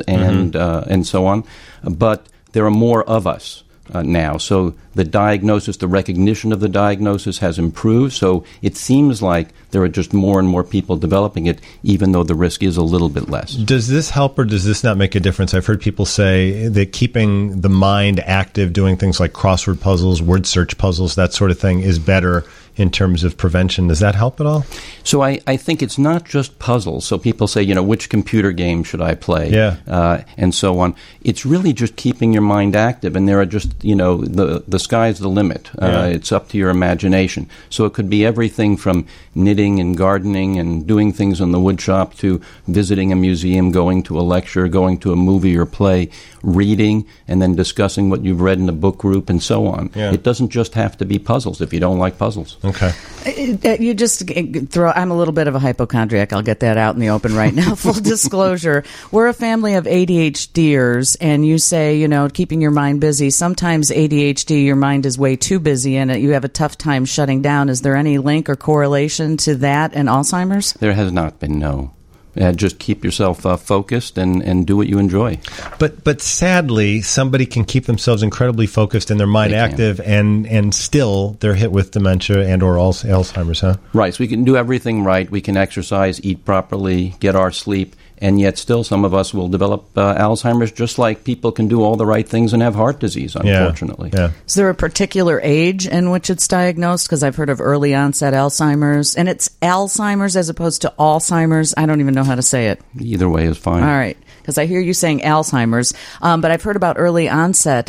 S5: and so on. But there are more of us now. So the diagnosis, the recognition of the diagnosis has improved. So it seems like there are just more and more people developing it, even though the risk is a little bit less.
S1: Does this help or does this not make a difference? I've heard people say that keeping the mind active, doing things like crossword puzzles, word search puzzles, that sort of thing is better in terms of prevention. Does that help at all?
S5: So I think it's not just puzzles. So people say, which computer game should I play?
S1: Yeah.
S5: And so on. It's really just keeping your mind active. And there are just, the sky's the limit. It's up to your imagination. So it could be everything from knitting and gardening and doing things in the wood shop to visiting a museum, going to a lecture, going to a movie or play, reading, and then discussing what you've read in a book group and so on.
S1: Yeah.
S5: It doesn't just have to be puzzles if you don't like puzzles.
S1: Okay.
S2: You just I'm a little bit of a hypochondriac. I'll get that out in the open right now. Full disclosure. We're a family of ADHDers, and you say, keeping your mind busy. Sometimes ADHD, your mind is way too busy, and you have a tough time shutting down. Is there any link or correlation to that and Alzheimer's?
S5: There has not been, no. Just keep yourself focused and do what you enjoy.
S1: But sadly, somebody can keep themselves incredibly focused and their mind active, and still they're hit with dementia and or Alzheimer's, huh?
S5: Right. So we can do everything right. We can exercise, eat properly, get our sleep, and yet still some of us will develop Alzheimer's, just like people can do all the right things and have heart disease, unfortunately.
S1: Yeah.
S2: Is there a particular age in which it's diagnosed? Because I've heard of early onset Alzheimer's, and it's Alzheimer's as opposed to Alzheimer's. I don't even know how to say it.
S5: Either way is fine.
S2: All right. Because I hear you saying Alzheimer's, but I've heard about early onset.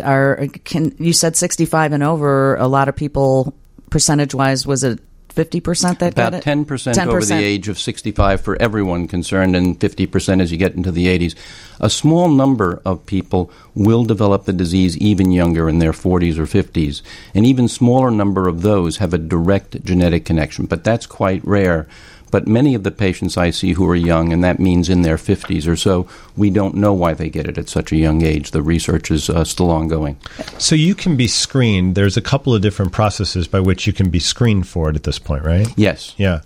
S2: You said 65 and over, a lot of people, percentage-wise, was it 50% that
S5: about
S2: got it?
S5: 10% over the age of 65 for everyone concerned, and 50% as you get into the 80s. A small number of people will develop the disease even younger, in their 40s or 50s. An even smaller number of those have a direct genetic connection, but that's quite rare. But many of the patients I see who are young, and that means in their 50s or so, we don't know why they get it at such a young age. The research is still ongoing.
S1: So you can be screened. There's a couple of different processes by which you can be screened for it at this point, right?
S5: Yes.
S1: Yeah.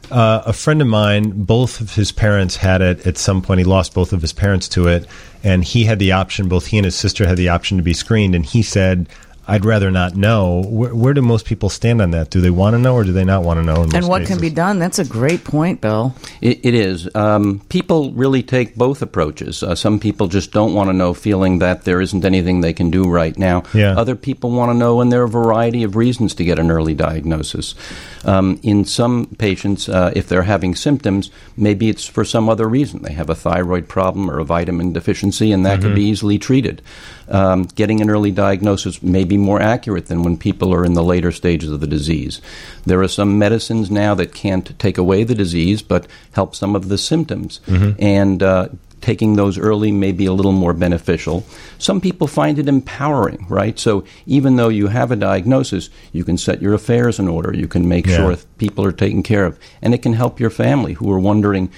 S1: A friend of mine, both of his parents had it at some point. He lost both of his parents to it, and he had the option, both he and his sister had the option to be screened, and he said, I'd rather not know. Where do most people stand on that? Do they want to know or do they not want to know?
S2: And what can be done? That's a great point, Bill.
S5: It is. People really take both approaches. Some people just don't want to know, feeling that there isn't anything they can do right now.
S1: Yeah.
S5: Other people want to know, and there are a variety of reasons to get an early diagnosis. In some patients, if they're having symptoms, maybe it's for some other reason. They have a thyroid problem or a vitamin deficiency, and that can be easily treated. Getting an early diagnosis may be more accurate than when people are in the later stages of the disease. There are some medicines now that can't take away the disease, but help some of the symptoms. And taking those early may be a little more beneficial. Some people find it empowering, right? So even though you have a diagnosis, you can set your affairs in order. You can make sure people are taken care of. And it can help your family who are wondering,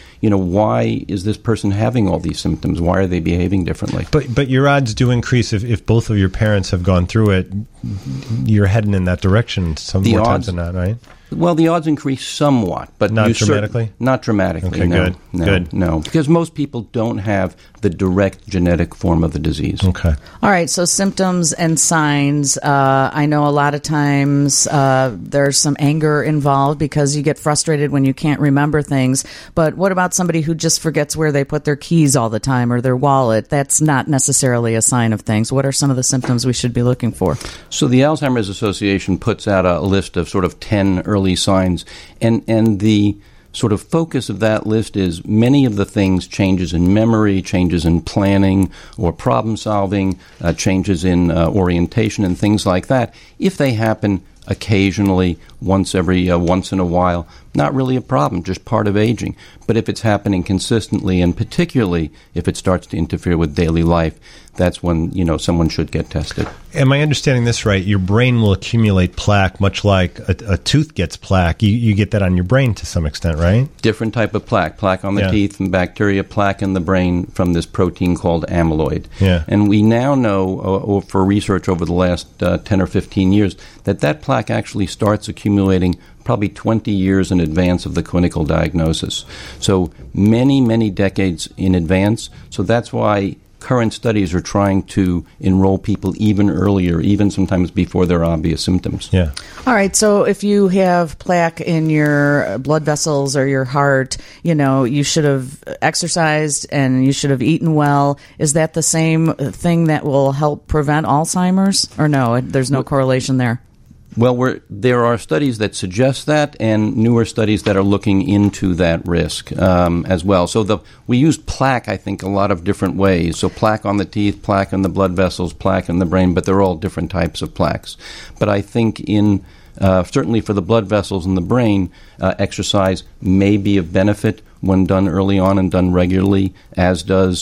S5: why is this person having all these symptoms? Why are they behaving differently?
S1: But your odds do increase if both of your parents have gone through it. You're heading in that direction more times than not, right?
S5: Well, the odds increase somewhat, but
S1: not dramatically.
S5: Not dramatically.
S1: Okay,
S5: no,
S1: good.
S5: No, because most people don't have the direct genetic form of the disease.
S1: Okay.
S2: All right. So symptoms and signs. I know a lot of times there's some anger involved because you get frustrated when you can't remember things. But what about somebody who just forgets where they put their keys all the time or their wallet? That's not necessarily a sign of things. What are some of the symptoms we should be looking for?
S5: So the Alzheimer's Association puts out a list of sort of 10 early signs, and the sort of focus of that list is many of the things, changes in memory, changes in planning or problem solving, changes in orientation and things like that. If they happen occasionally, once in a while, not really a problem, just part of aging. But if it's happening consistently, and particularly if it starts to interfere with daily life, that's when, someone should get tested.
S1: Am I understanding this right? Your brain will accumulate plaque much like a tooth gets plaque. You get that on your brain to some extent, right?
S5: Different type of plaque on the teeth from bacteria, plaque in the brain from this protein called amyloid.
S1: Yeah.
S5: And we now know, for research over the last 10 or 15 years, that plaque actually starts accumulating probably 20 years in advance of the clinical diagnosis. So many, many decades in advance. So that's why current studies are trying to enroll people even earlier, even sometimes before there are obvious symptoms.
S1: Yeah.
S2: All right. So if you have plaque in your blood vessels or your heart, you should have exercised and you should have eaten well. Is that the same thing that will help prevent Alzheimer's? Or no, there's no correlation there?
S5: Well, there are studies that suggest that, and newer studies that are looking into that risk as well. So we use plaque, I think, a lot of different ways. So plaque on the teeth, plaque in the blood vessels, plaque in the brain, but they're all different types of plaques. But I think certainly for the blood vessels in the brain, exercise may be of benefit when done early on and done regularly, as does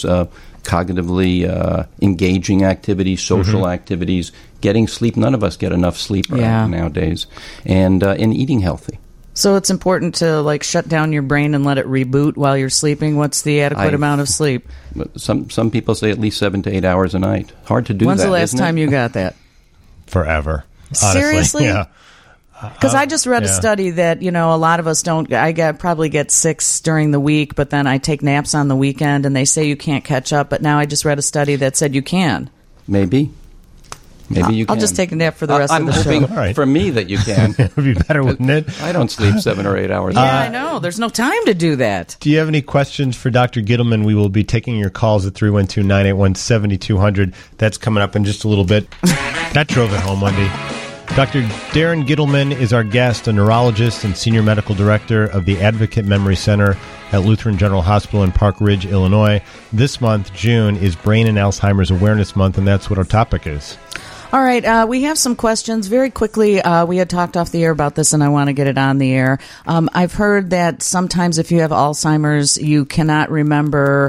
S5: cognitively engaging activities, social activities, getting sleep. None of us get enough sleep nowadays, and eating healthy.
S2: So it's important to shut down your brain and let it reboot while you're sleeping. What's the adequate amount of sleep?
S5: Some people say at least 7 to 8 hours a night. Hard to do.
S2: When's the last time you got that?
S1: Forever. Honestly.
S2: Seriously?
S1: Yeah.
S2: Because I just read a study that, a lot of us don't. Probably get 6 during the week, but then I take naps on the weekend, and they say you can't catch up. But now I just read a study that said you can.
S5: Maybe you can.
S2: I'll just take a nap for the rest of the show.
S5: I'm hoping for me that you can.
S1: It would be better, wouldn't it?
S5: I don't sleep 7 or 8 hours.
S2: Yeah, I know. There's no time to do that.
S1: Do you have any questions for Dr. Gittleman? We will be taking your calls at 312-981-7200. That's coming up in just a little bit. That drove it home, Wendy. Dr. Darren Gittleman is our guest, a neurologist and senior medical director of the Advocate Memory Center at Lutheran General Hospital in Park Ridge, Illinois. This month, June, is Brain and Alzheimer's Awareness Month, and that's what our topic is.
S2: All right, we have some questions. Very quickly, we had talked off the air about this, and I want to get it on the air. I've heard that sometimes if you have Alzheimer's, you cannot remember.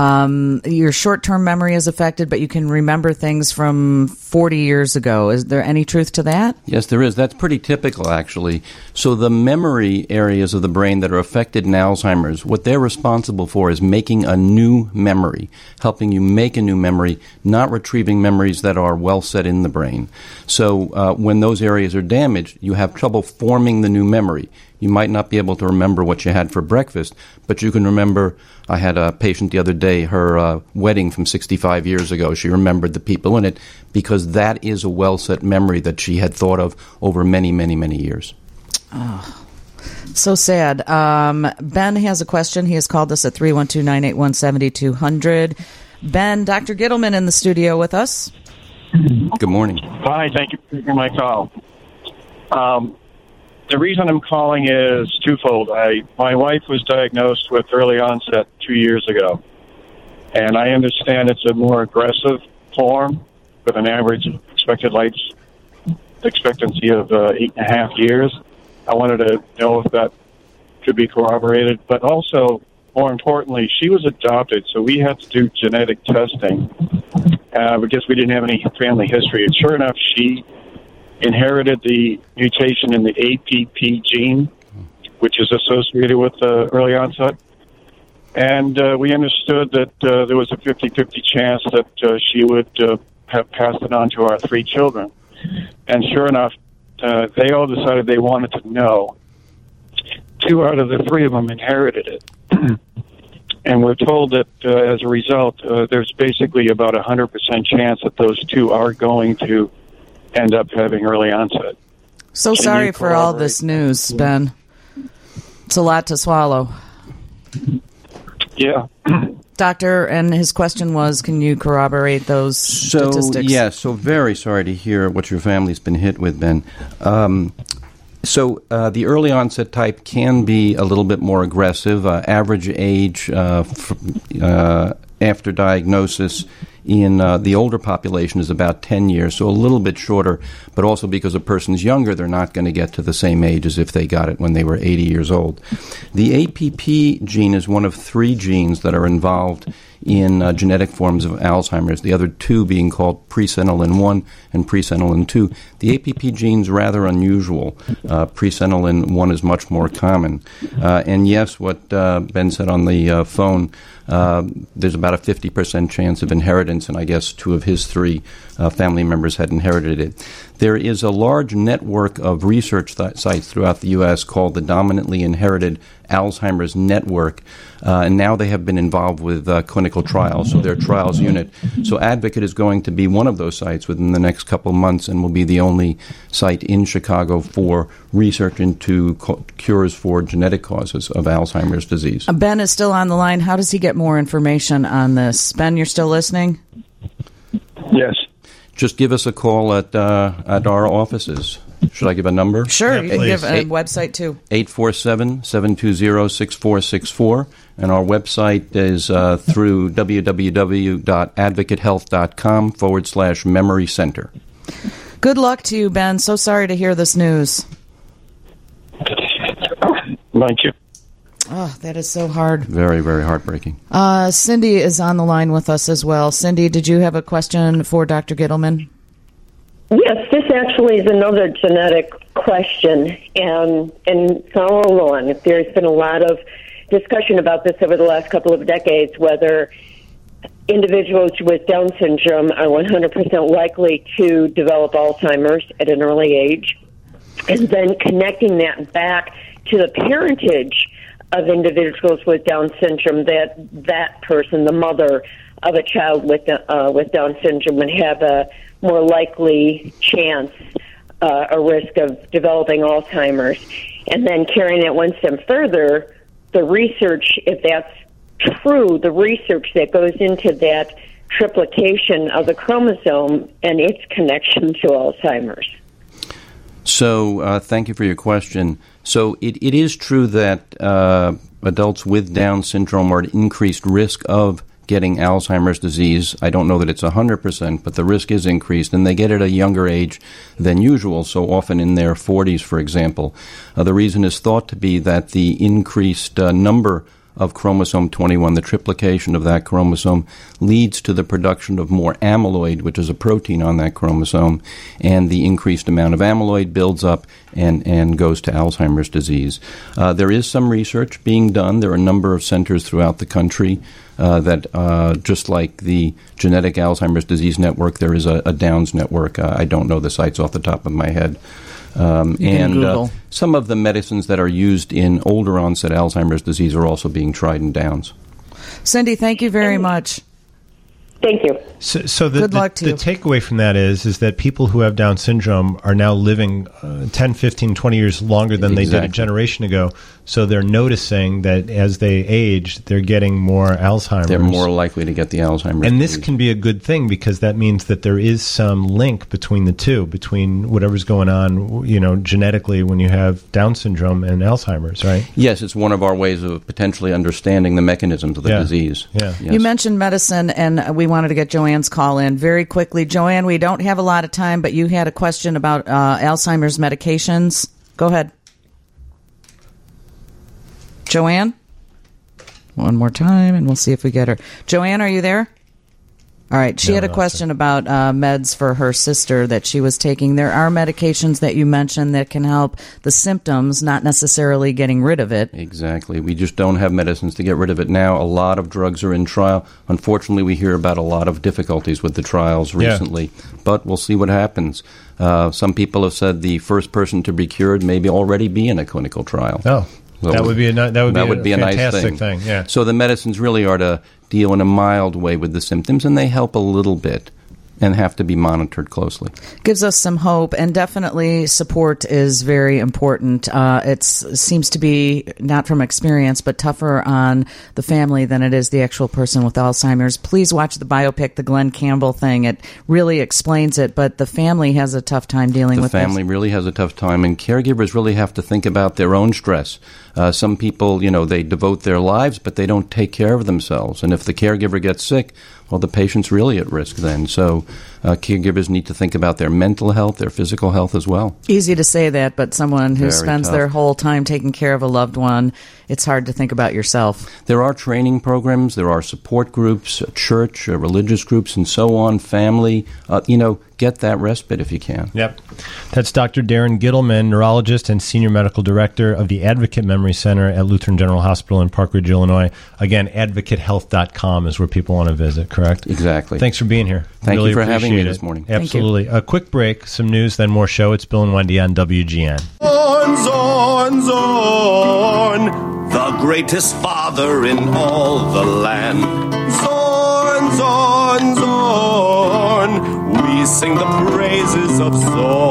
S2: Your short-term memory is affected, but you can remember things from 40 years ago. Is there any truth to that?
S5: Yes, there is. That's pretty typical, actually. So the memory areas of the brain that are affected in Alzheimer's, what they're responsible for is making a new memory, helping you make a new memory, not retrieving memories that are well set in the brain. So when those areas are damaged, you have trouble forming the new memory. You might not be able to remember what you had for breakfast, but you can remember. I had a patient the other day, her wedding from 65 years ago. She remembered the people in it because that is a well-set memory that she had thought of over many, many, many years.
S2: Oh, so sad. Ben has a question. He has called us at 312-981-7200. Ben, Dr. Gittleman in the studio with us.
S5: Good morning.
S6: Hi, thank you for taking my call. The reason I'm calling is twofold. My wife was diagnosed with early onset 2 years ago, and I understand it's a more aggressive form with an average expected life expectancy of 8.5 years. I wanted to know if that could be corroborated, but also, more importantly, she was adopted, so we had to do genetic testing because we didn't have any family history. And sure enough, she inherited the mutation in the APP gene, which is associated with early onset. And we understood that there was a 50-50 chance that she would have passed it on to our 3 children. And sure enough, they all decided they wanted to know. 2 out of the 3 of them inherited it. And we're told that as a result, there's basically about a 100% chance that those 2 are going to end up having early onset.
S2: So sorry for all this news, Ben. It's a lot to swallow.
S6: Yeah.
S2: Doctor, and his question was, can you corroborate those statistics?
S5: So very sorry to hear what your family's been hit with, Ben. The early onset type can be a little bit more aggressive. Average age after diagnosis in the older population is about 10 years, so a little bit shorter, but also because a person's younger, they're not going to get to the same age as if they got it when they were 80 years old. The APP gene is one of 3 genes that are involved in genetic forms of Alzheimer's, the other 2 being called presenilin-1 and presenilin-2. The APP gene's rather unusual. Presenilin-1 is much more common. And yes, what Ben said on the phone, there's about a 50% chance of inheritance, and I guess 2 of his 3 family members had inherited it. There is a large network of research sites throughout the U.S. called the Dominantly Inherited Alzheimer's Network, and now they have been involved with clinical trials, so their trials unit. So Advocate is going to be one of those sites within the next couple of months and will be the only site in Chicago for research into cures for genetic causes of Alzheimer's disease.
S2: Ben is still on the line. How does he get more information on this? Ben, you're still listening?
S6: Yes.
S5: Just give us a call at our offices. Should I give a number?
S2: Sure, you can give a website too.
S5: 847-720-6464. And our website is through www.advocatehealth.com/memory center.
S2: Good luck to you, Ben. So sorry to hear this news.
S6: Thank you.
S2: Oh, that is so hard.
S5: Very, very heartbreaking.
S2: Cindy is on the line with us as well. Cindy, did you have a question for Dr. Gittleman?
S7: Yes, this actually is another genetic question, and follow along. There's been a lot of discussion about this over the last couple of decades, whether individuals with Down syndrome are 100% likely to develop Alzheimer's at an early age, and then connecting that back to the parentage of individuals with Down syndrome, that person, the mother of a child with Down syndrome, would have a more likely chance, a risk of developing Alzheimer's. And then carrying it one step further, the research, if that's true, the research that goes into that triplication of the chromosome and its connection to Alzheimer's.
S5: So thank you for your question. So it is true that adults with Down syndrome are at increased risk of getting Alzheimer's disease. I don't know that it's 100%, but the risk is increased, and they get it at a younger age than usual, so often in their 40s, for example. The reason is thought to be that the increased number of chromosome 21, the triplication of that chromosome, leads to the production of more amyloid, which is a protein on that chromosome, and the increased amount of amyloid builds up and goes to Alzheimer's disease. There is some research being done. There are a number of centers throughout the country that, just like the Genetic Alzheimer's Disease Network, there is a Downs network. I don't know the sites off the top of my head. And some of the medicines that are used in older onset Alzheimer's disease are also being tried in Downs.
S2: Cindy, thank you very much.
S7: Thank you.
S1: So
S2: Good luck to
S1: the
S2: you.
S1: takeaway from that is that people who have Down syndrome are now living 10, 15, 20 years longer than they did a generation ago. So they're noticing that as they age, they're getting more Alzheimer's.
S5: They're more likely to get the Alzheimer's.
S1: And this
S5: disease.
S1: can be a good thing because that means that there is some link between the two, between whatever's going on, genetically when you have Down syndrome and Alzheimer's, right?
S5: Yes, it's one of our ways of potentially understanding the mechanisms of the disease.
S1: Yeah.
S5: Yes.
S2: You mentioned medicine, and we wanted to get Joanne's call in very quickly. Joanne, we don't have a lot of time, but you had a question about Alzheimer's medications. Go ahead. Joanne? One more time, and we'll see if we get her. Joanne, are you there? All right. She had a question about meds for her sister that she was taking. There are medications that you mentioned that can help the symptoms, not necessarily getting rid of it.
S5: Exactly. We just don't have medicines to get rid of it now. A lot of drugs are in trial. Unfortunately, we hear about a lot of difficulties with the trials recently, but we'll see what happens. Some people have said the first person to be cured may already be in a clinical trial.
S1: Oh.
S5: So
S1: that would be a
S5: nice
S1: fantastic thing. Yeah.
S5: So the medicines really are to deal in a mild way with the symptoms, and they help a little bit and have to be monitored closely.
S2: Gives us some hope, and definitely support is very important. It seems to be, not from experience, but tougher on the family than it is the actual person with Alzheimer's. Please watch the biopic, the Glenn Campbell thing. It really explains it, but the family has a tough time dealing with this.
S5: The family really has a tough time, and caregivers really have to think about their own stress. Some people, they devote their lives, but they don't take care of themselves. And if the caregiver gets sick, well, the patient's really at risk then. So caregivers need to think about their mental health, their physical health as well.
S2: Easy to say that, but someone who
S5: Very
S2: spends
S5: tough.
S2: their whole time taking care of a loved one, it's hard to think about yourself.
S5: There are training programs, there are support groups, church, religious groups, and so on, family. Get that respite if you can.
S1: Yep. That's Dr. Darren Gittleman, neurologist and senior medical director of the Advocate Memory Center at Lutheran General Hospital in Park Ridge, Illinois. Again, advocatehealth.com is where people want to visit, correct?
S5: Exactly.
S1: Thanks for being here.
S5: Thank
S1: really
S5: you for having me
S1: appreciate
S5: this
S1: it.
S5: morning.
S1: Absolutely. A quick break, some news, then more show. It's Bill and Wendy on WGN.
S8: Zorn, Zorn, the greatest father in all the land. Zorn, Zorn, Zorn, we sing the praises of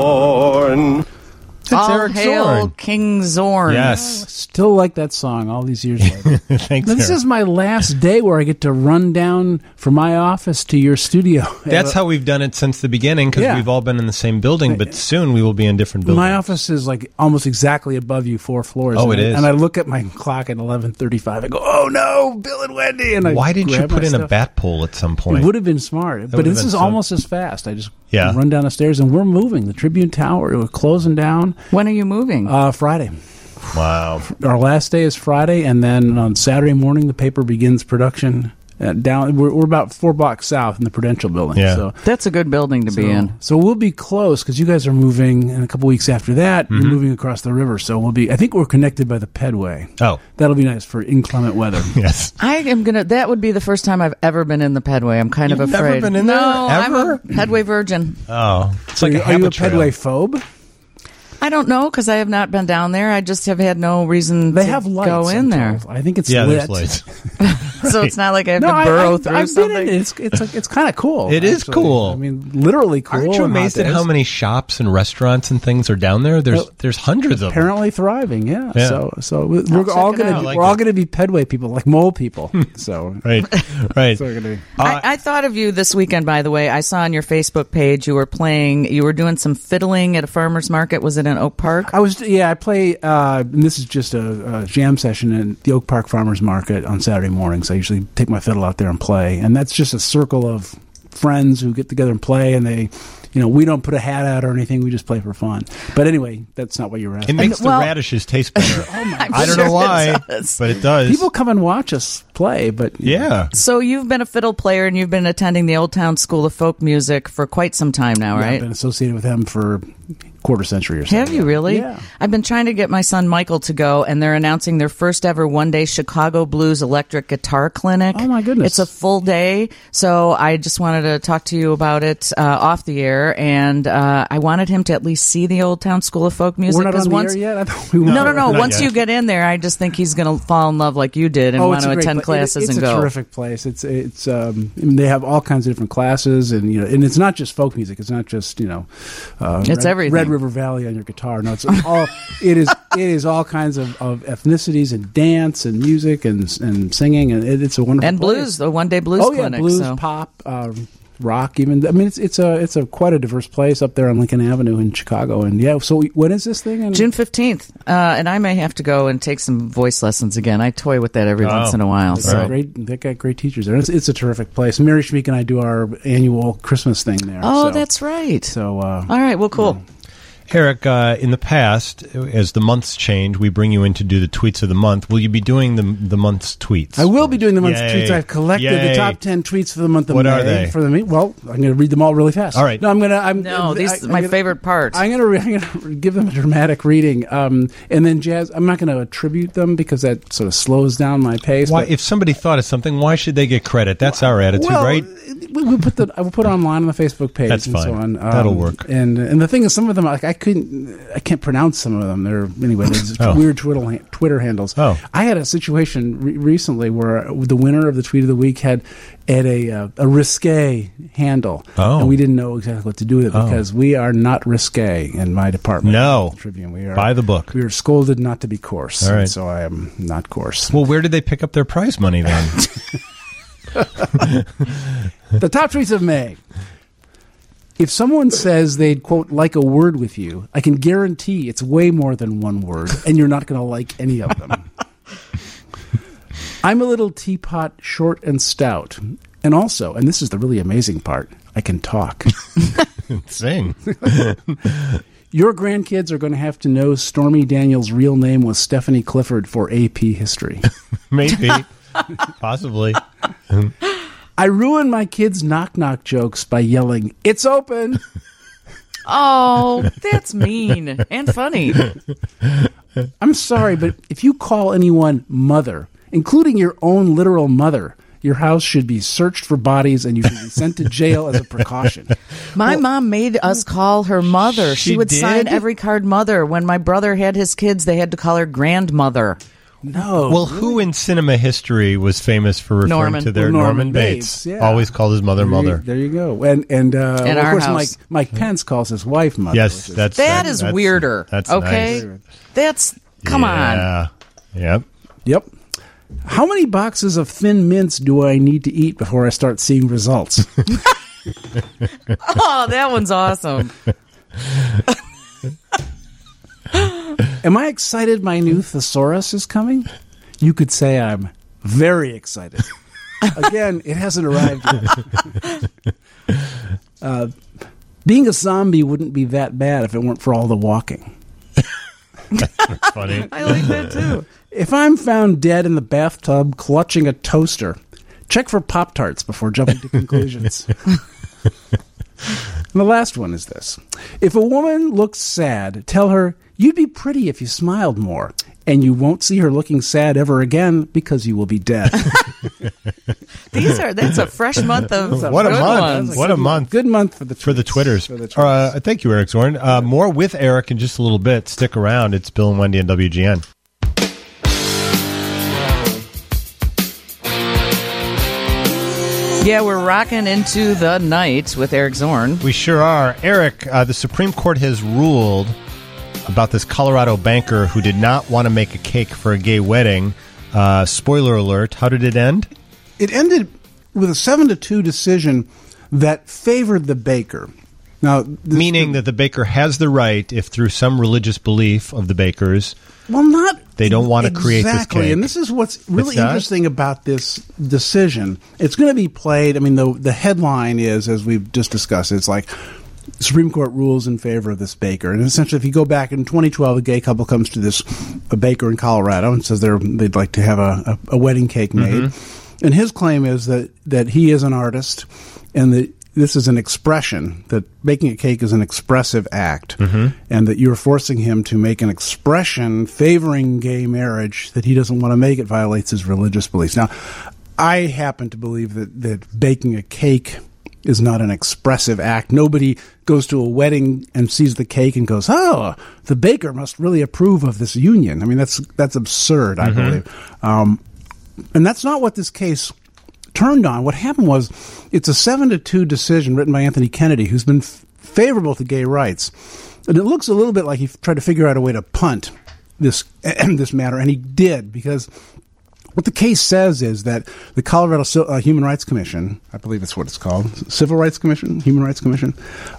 S8: Zorn.
S1: That's
S2: All
S1: Eric
S2: hail
S1: Zorn.
S2: King Zorn.
S1: Yes.
S9: Still like that song all these years later.
S1: Thanks,
S9: Now, this
S1: Eric.
S9: is my last day where I get to run down from my office to your studio.
S1: That's how we've done it since the beginning because
S9: Yeah.
S1: we've all been in the same building, but soon we will be in different buildings.
S9: My office is like almost exactly above you, 4 floors.
S1: Oh,
S9: and
S1: it is.
S9: And I look at my clock at 11:35. I go, "Oh no, Bill and Wendy!" And I
S1: Why didn't you
S9: grab
S1: put
S9: my
S1: in a
S9: stuff.
S1: bat pole at some point?
S9: It would have been smart, but
S1: would have
S9: this
S1: been
S9: is
S1: so-
S9: almost as fast. I just
S1: Yeah.
S9: run down the stairs, and we're moving. The Tribune Tower, we're closing down
S2: When are you moving?
S9: Friday.
S1: Wow.
S9: Our last day is Friday, and then on Saturday morning, the paper begins production. Down, we're about 4 blocks south in the Prudential Building.
S1: Yeah.
S9: So,
S2: That's a good building to be in.
S9: So we'll be close because you guys are moving, and a couple weeks after that, you're moving across the river. So we'll be. I think we're connected by the Pedway.
S1: Oh,
S9: That'll be nice for inclement weather.
S1: yes.
S2: I am gonna. That would be the first time I've ever been in the Pedway. I'm kind
S1: You've
S2: of
S1: never
S2: afraid.
S1: been in there,
S2: no, I'm
S1: ever?
S2: a Pedway virgin.
S1: Oh, it's
S9: So
S1: like a
S9: are you a
S1: habit trail.
S9: Pedway phobe?
S2: I don't know because I have not been down there. I just have had no reason
S9: They
S2: to
S9: have lights.
S2: go in
S9: I'm
S2: there.
S9: told. I think it's
S1: Yeah,
S9: lit.
S1: there's lights.
S2: So it's not like I have
S9: No,
S2: to burrow
S9: I've
S2: through
S9: been
S2: something.
S9: in it. It's kind of cool.
S1: It is
S9: actually.
S1: cool.
S9: I mean, literally cool.
S1: Aren't you
S9: on hot
S1: amazed at
S9: days.
S1: how many shops and restaurants and things are down there? There's hundreds of them.
S9: Apparently thriving, yeah.
S1: Yeah.
S9: So we're
S2: check
S9: all
S2: it
S9: gonna
S2: out.
S9: be,
S1: I like
S9: we're all
S1: it.
S9: gonna be Pedway people, like mole people. So
S1: Right, right.
S9: so we're gonna be.
S2: I thought of you this weekend, by the way. I saw on your Facebook page you were doing some fiddling at a farmer's market. Was it in Oak Park?
S9: I play, and this is just a jam session in the Oak Park Farmers Market on Saturday mornings. I usually take my fiddle out there and play, and that's just a circle of friends who get together and play, and they, we don't put a hat out or anything. We just play for fun. But anyway, that's not what you were
S1: It
S9: asking.
S1: makes
S2: well-
S1: the radishes taste better.
S2: I'm
S1: I don't
S2: sure
S1: know why,
S2: it does.
S1: but it does.
S9: People come and watch us play, but
S1: yeah.
S2: So you've been a fiddle player and you've been attending the Old Town School of Folk Music for quite some time now,
S9: Yeah,
S2: right?
S9: I've been associated with them for quarter century or something.
S2: Have you really?
S9: Yeah.
S2: I've been trying to get my son Michael to go, and they're announcing their first ever one-day Chicago Blues electric guitar clinic.
S9: Oh, my goodness.
S2: It's a full day, so I just wanted to talk to you about it off the air, and I wanted him to at least see the Old Town School of Folk Music.
S9: We're not on the air yet? I thought we were.
S2: No. Once
S1: yet.
S2: you get in there, I just think he's going to fall in love like you did and want to attend classes and go.
S9: It's a terrific place. It's they have all kinds of different classes, and and it's not just folk music. It's not just
S2: it's everything.
S9: Red River Valley on your guitar. No, it's all. it is all kinds of ethnicities and dance and music and singing, and it's a wonderful
S2: and
S9: place.
S2: Blues, the one day blues clinic.
S9: Blues,
S2: so.
S9: pop. Rock, even. I mean, it's a quite a diverse place up there on Lincoln Avenue in Chicago. And so when is this thing?
S2: June 15th, and I may have to go and take some voice lessons again. I toy with that every once in a while.
S9: They got great teachers there. It's a terrific place. Mary Schmeek and I do our annual Christmas thing there.
S2: Oh, that's right.
S9: So,
S2: all right, well, cool.
S1: Eric, in the past, as the months change, we bring you in to do the tweets of the month. Will you be doing the month's tweets?
S9: I will be doing the month's
S1: Yay.
S9: tweets. I've collected the top 10 tweets for the month of
S1: What
S9: May.
S1: are they?
S9: Well, I'm going to read them all really fast.
S1: All right.
S2: No, this is my favorite part.
S9: I'm going to give them a dramatic reading, and then Jazz. I'm not going to attribute them because that sort of slows down my pace.
S1: Why, if somebody thought of something, why should they get credit? That's our attitude, right?
S9: I will put it online on the Facebook page.
S1: That's
S9: and
S1: fine.
S9: So on.
S1: That'll work.
S9: And the thing is, some of them I can't pronounce some of them. They're there's weird Twitter handles.
S1: Oh.
S9: I had a situation recently where the winner of the tweet of the week had a risque handle, and we didn't know exactly what to do with it because we are not risque in my department.
S1: No,
S9: the Tribune. We are
S1: by the book.
S9: We are scolded not to be coarse.
S1: All right.
S9: So I am not coarse.
S1: Well, where did they pick up their prize money then?
S9: The top tweets of May. If someone says they'd, quote, like a word with you, I can guarantee it's way more than one word, and you're not going to like any of them. I'm a little teapot, short and stout. And also, and this is the really amazing part, I can talk.
S1: Sing.
S9: Your grandkids are going to have to know Stormy Daniels' real name was Stephanie Clifford for AP history.
S1: Maybe. Possibly.
S9: I ruin my kids' knock-knock jokes by yelling, "It's open!"
S2: Oh, that's mean and funny.
S9: I'm sorry, but if you call anyone mother, including your own literal mother, your house should be searched for bodies and you should be sent to jail as a precaution.
S2: My mom made us call her mother. She would sign every card mother. When my brother had his kids, they had to call her grandmother.
S9: No.
S1: Well, who in cinema history was famous for referring to their Norman Bates?
S9: Yeah.
S1: Always called his mother mother.
S9: There you go. And of
S2: our
S9: course,
S2: house.
S9: Mike Pence calls his wife mother.
S1: Yes,
S2: that is weirder.
S1: That's
S2: okay.
S1: Nice.
S2: That's come on.
S1: Yep.
S9: How many boxes of Thin Mints do I need to eat before I start seeing results?
S2: Oh, that one's awesome.
S9: Am I excited my new thesaurus is coming? You could say I'm very excited. Again, it hasn't arrived yet. Being a zombie wouldn't be that bad if it weren't for all the walking.
S1: That's funny.
S2: I like that too.
S9: If I'm found dead in the bathtub clutching a toaster, check for Pop-Tarts before jumping to conclusions. And the last one is this. If a woman looks sad, tell her, you'd be pretty if you smiled more, and you won't see her looking sad ever again because you will be dead.
S2: That's a fresh month of
S1: What a
S2: good
S1: month.
S2: ones.
S1: What a month.
S9: Good month for the
S1: Twitters.
S9: For the Twitters.
S1: Thank you, Eric Zorn. More with Eric in just a little bit. Stick around. It's Bill and Wendy on WGN.
S2: Yeah, we're rocking into the night with Eric Zorn.
S1: We sure are. Eric, the Supreme Court has ruled about this Colorado banker who did not want to make a cake for a gay wedding. Spoiler alert. How did it end?
S9: It ended with a 7-2 decision that favored the baker. Now,
S1: meaning that the baker has the right, if through some religious belief of the bakers, they don't want to create this cake.
S9: And this is what's really interesting about this decision. It's going to be played. I mean, the headline is, as we've just discussed, it's like Supreme Court rules in favor of this baker. And essentially, if you go back in 2012, a gay couple comes to a baker in Colorado and says they'd like to have a wedding cake made. Mm-hmm. And his claim is that he is an artist and that this is an expression, that baking a cake is an expressive act, and that you're forcing him to make an expression favoring gay marriage that he doesn't want to make, it violates his religious beliefs. Now, I happen to believe that baking a cake is not an expressive act. Nobody goes to a wedding and sees the cake and goes, "Oh, the baker must really approve of this union." I mean, that's absurd, I believe. And that's not what this case turned on. What happened was, it's a 7-2 decision written by Anthony Kennedy, who's been favorable to gay rights. And it looks a little bit like he tried to figure out a way to punt this matter, and he did, because what the case says is that the Colorado Human Rights Commission, I believe it's what it's called, Civil Rights Commission, Human Rights Commission,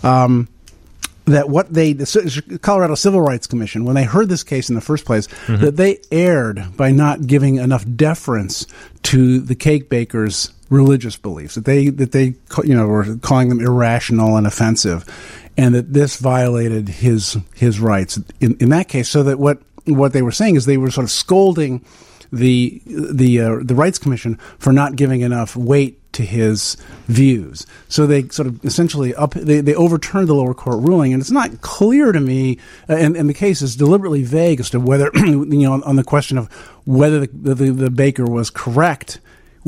S9: the Colorado Civil Rights Commission, when they heard this case in the first place, that they erred by not giving enough deference to the cake baker's religious beliefs, that they were calling them irrational and offensive, and that this violated his rights in that case. So that what they were saying is they were sort of scolding the Rights Commission for not giving enough weight to his views. So they sort of essentially they overturned the lower court ruling, and it's not clear to me, and the case is deliberately vague as to whether, on the question of whether the baker was correct.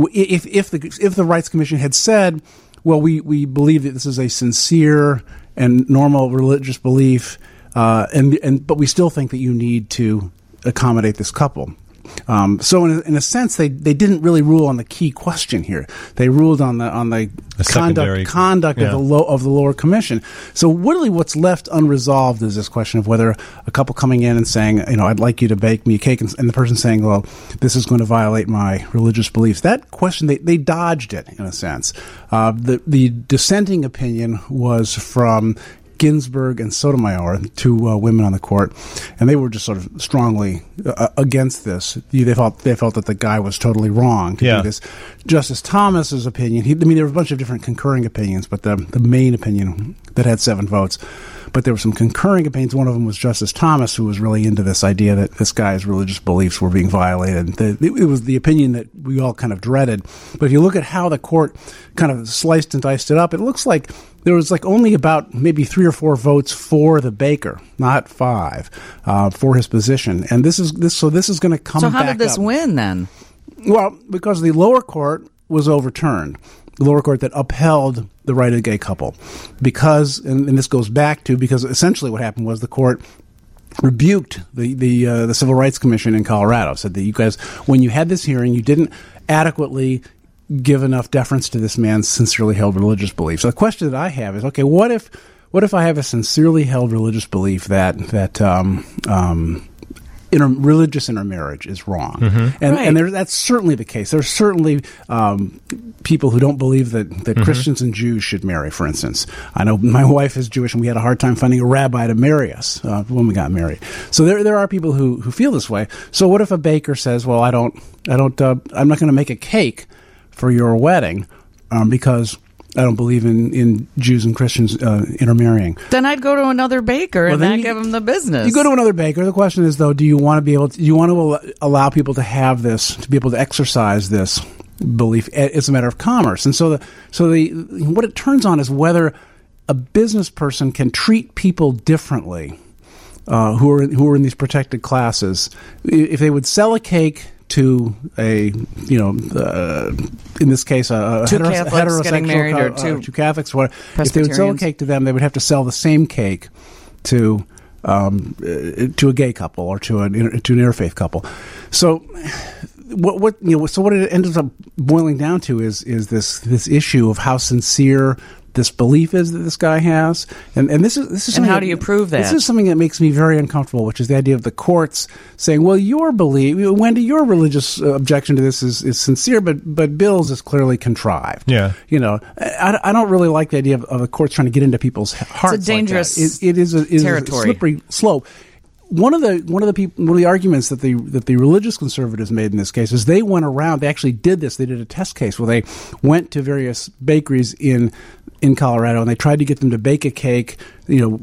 S9: If the Rights Commission had said, well, we believe that this is a sincere and normal religious belief, but we still think that you need to accommodate this couple. So in a sense, they didn't really rule on the key question here. They ruled on the conduct of the lower commission. So really, what's left unresolved is this question of whether a couple coming in and saying, I'd like you to bake me a cake, and the person saying, well, this is going to violate my religious beliefs. That question, they dodged it in a sense. The dissenting opinion was from Ginsburg and Sotomayor, two women on the court, and they were just sort of strongly against this. They felt that the guy was totally wrong to do this. Justice Thomas's opinion, there were a bunch of different concurring opinions, but the main opinion that had 7 votes. But there were some concurring opinions. One of them was Justice Thomas, who was really into this idea that this guy's religious beliefs were being violated. It was the opinion that we all kind of dreaded. But if you look at how the court kind of sliced and diced it up, it looks like there was only about maybe 3 or 4 votes for the baker, not 5, for his position. And this is going to come back up. So
S2: how did this win then?
S9: Well, because the lower court was overturned. The lower court that upheld the right of the gay couple, because this goes back to, because essentially what happened was the court rebuked the Civil Rights Commission in Colorado, said that you guys, when you had this hearing, you didn't adequately give enough deference to this man's sincerely held religious belief. So the question that I have is, okay, what if I have a sincerely held religious belief that religious intermarriage is wrong, and that's certainly the case. There's certainly people who don't believe that Christians and Jews should marry. For instance, I know my wife is Jewish, and we had a hard time finding a rabbi to marry us when we got married. So there are people who feel this way. So what if a baker says, "Well, I'm not going to make a cake for your wedding because I don't believe in Jews and Christians intermarrying."
S2: Then I'd go to another baker and not give them the business.
S9: You go to another baker. The question is, though, do you want to allow people to have this, to be able to exercise this belief? It's a matter of commerce, and so what it turns on is whether a business person can treat people differently who are in these protected classes. If they would sell a cake to in this case, a heterosexual
S2: getting married, or two
S9: Catholics, if they would sell a cake to them, they would have to sell the same cake to a gay couple or to an interfaith couple. So what it ends up boiling down to is this issue of how sincere this belief is that this guy has, and this is
S2: and how do you prove that?
S9: This is something that makes me very uncomfortable, which is the idea of the courts saying, "Well, your belief, Wendy, your religious objection to this is sincere, but Bill's is clearly contrived."
S1: Yeah,
S9: I don't really like the idea of the courts trying to get into people's hearts.
S2: It's a dangerous
S9: it is a slippery slope. One of the arguments that the religious conservatives made in this case is they went around. They actually did this. They did a test case where they went to various bakeries in Colorado, and they tried to get them to bake a cake,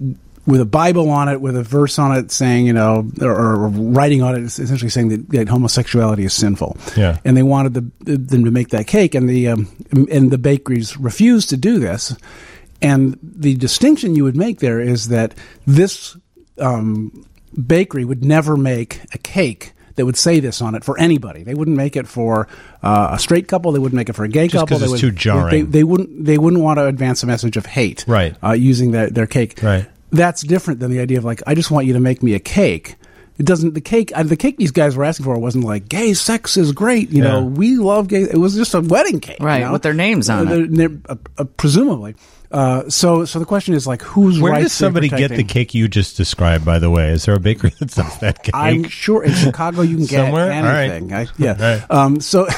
S9: with a Bible on it, with a verse on it saying, or writing on it, essentially saying that homosexuality is sinful.
S1: Yeah.
S9: And they wanted them to make that cake, and the bakeries refused to do this. And the distinction you would make there is that this bakery would never make a cake that would say this on it for anybody. They wouldn't make it for a straight couple. They wouldn't make it for a gay couple.
S1: Just because it's too jarring.
S9: They wouldn't want to advance a message of hate.
S1: Right.
S9: Using their cake.
S1: Right.
S9: That's different than the idea of like, I just want you to make me a cake. It doesn't. The cake these guys were asking for wasn't like gay sex is great. We love gay. It was just a wedding cake,
S2: right? With their names on it,
S9: presumably. So the question is like, whose
S1: Where
S9: rights
S1: does somebody get the cake you just described? By the way, is there a bakery that sells that cake?
S9: I'm sure in Chicago you can get
S1: somewhere.
S9: anything.
S1: All right.
S9: Yeah.
S1: All right.
S9: So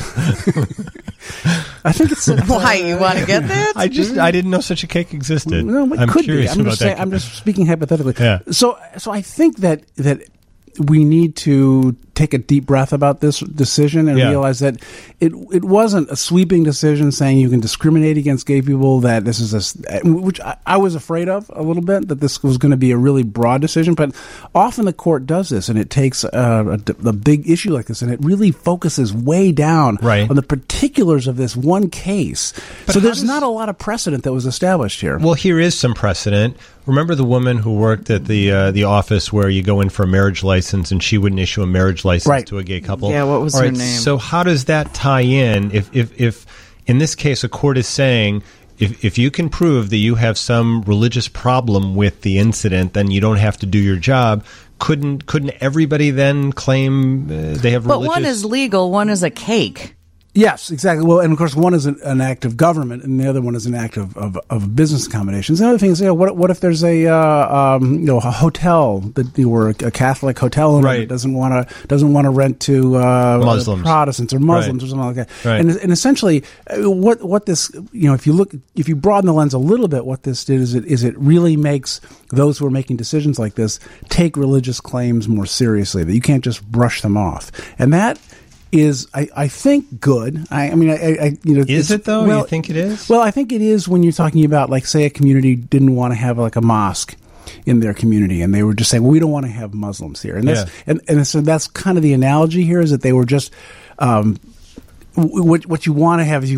S9: I think it's
S2: why you want to get that.
S1: I didn't know such a cake existed.
S9: No, it
S1: I'm
S9: could
S1: curious
S9: be.
S1: about that.
S9: I'm just speaking hypothetically.
S1: Yeah.
S9: So I think that we need to take a deep breath about this decision and realize that it wasn't a sweeping decision saying you can discriminate against gay people, that this is which I was afraid of a little bit, that this was going to be a really broad decision. But often the court does this, and it takes a big issue like this, and it really focuses way down on the particulars of this one case. But so there's not a lot of precedent that was established here.
S1: Well, here is some precedent. Remember the woman who worked at the office where you go in for a marriage license, and she wouldn't issue a marriage license to a gay couple?
S2: Yeah, what was her name?
S1: So how does that tie in? If in this case a court is saying, if you can prove that you have some religious problem with the incident, then you don't have to do your job. Couldn't everybody then claim they have religious?
S2: But one is legal, one is a cake.
S9: Yes, exactly. Well, and of course, one is an act of government, and the other one is an act of business accommodations. The other thing is, what if there's a hotel that or a Catholic hotel owner that doesn't want to rent to
S1: Muslims,
S9: Protestants, or Muslims, or something like that.
S1: Right.
S9: And essentially, what this if you broaden the lens a little bit, what this did is it really makes those who are making decisions like this take religious claims more seriously. That you can't just brush them off, and that is, I think, good.
S1: Is it though? You think it is?
S9: Well, I think it is when you're talking about, like, say, a community didn't want to have like a mosque in their community, and they were just saying, well, we don't want to have Muslims here, and so that's kind of the analogy here, is that they were just. What you want to have is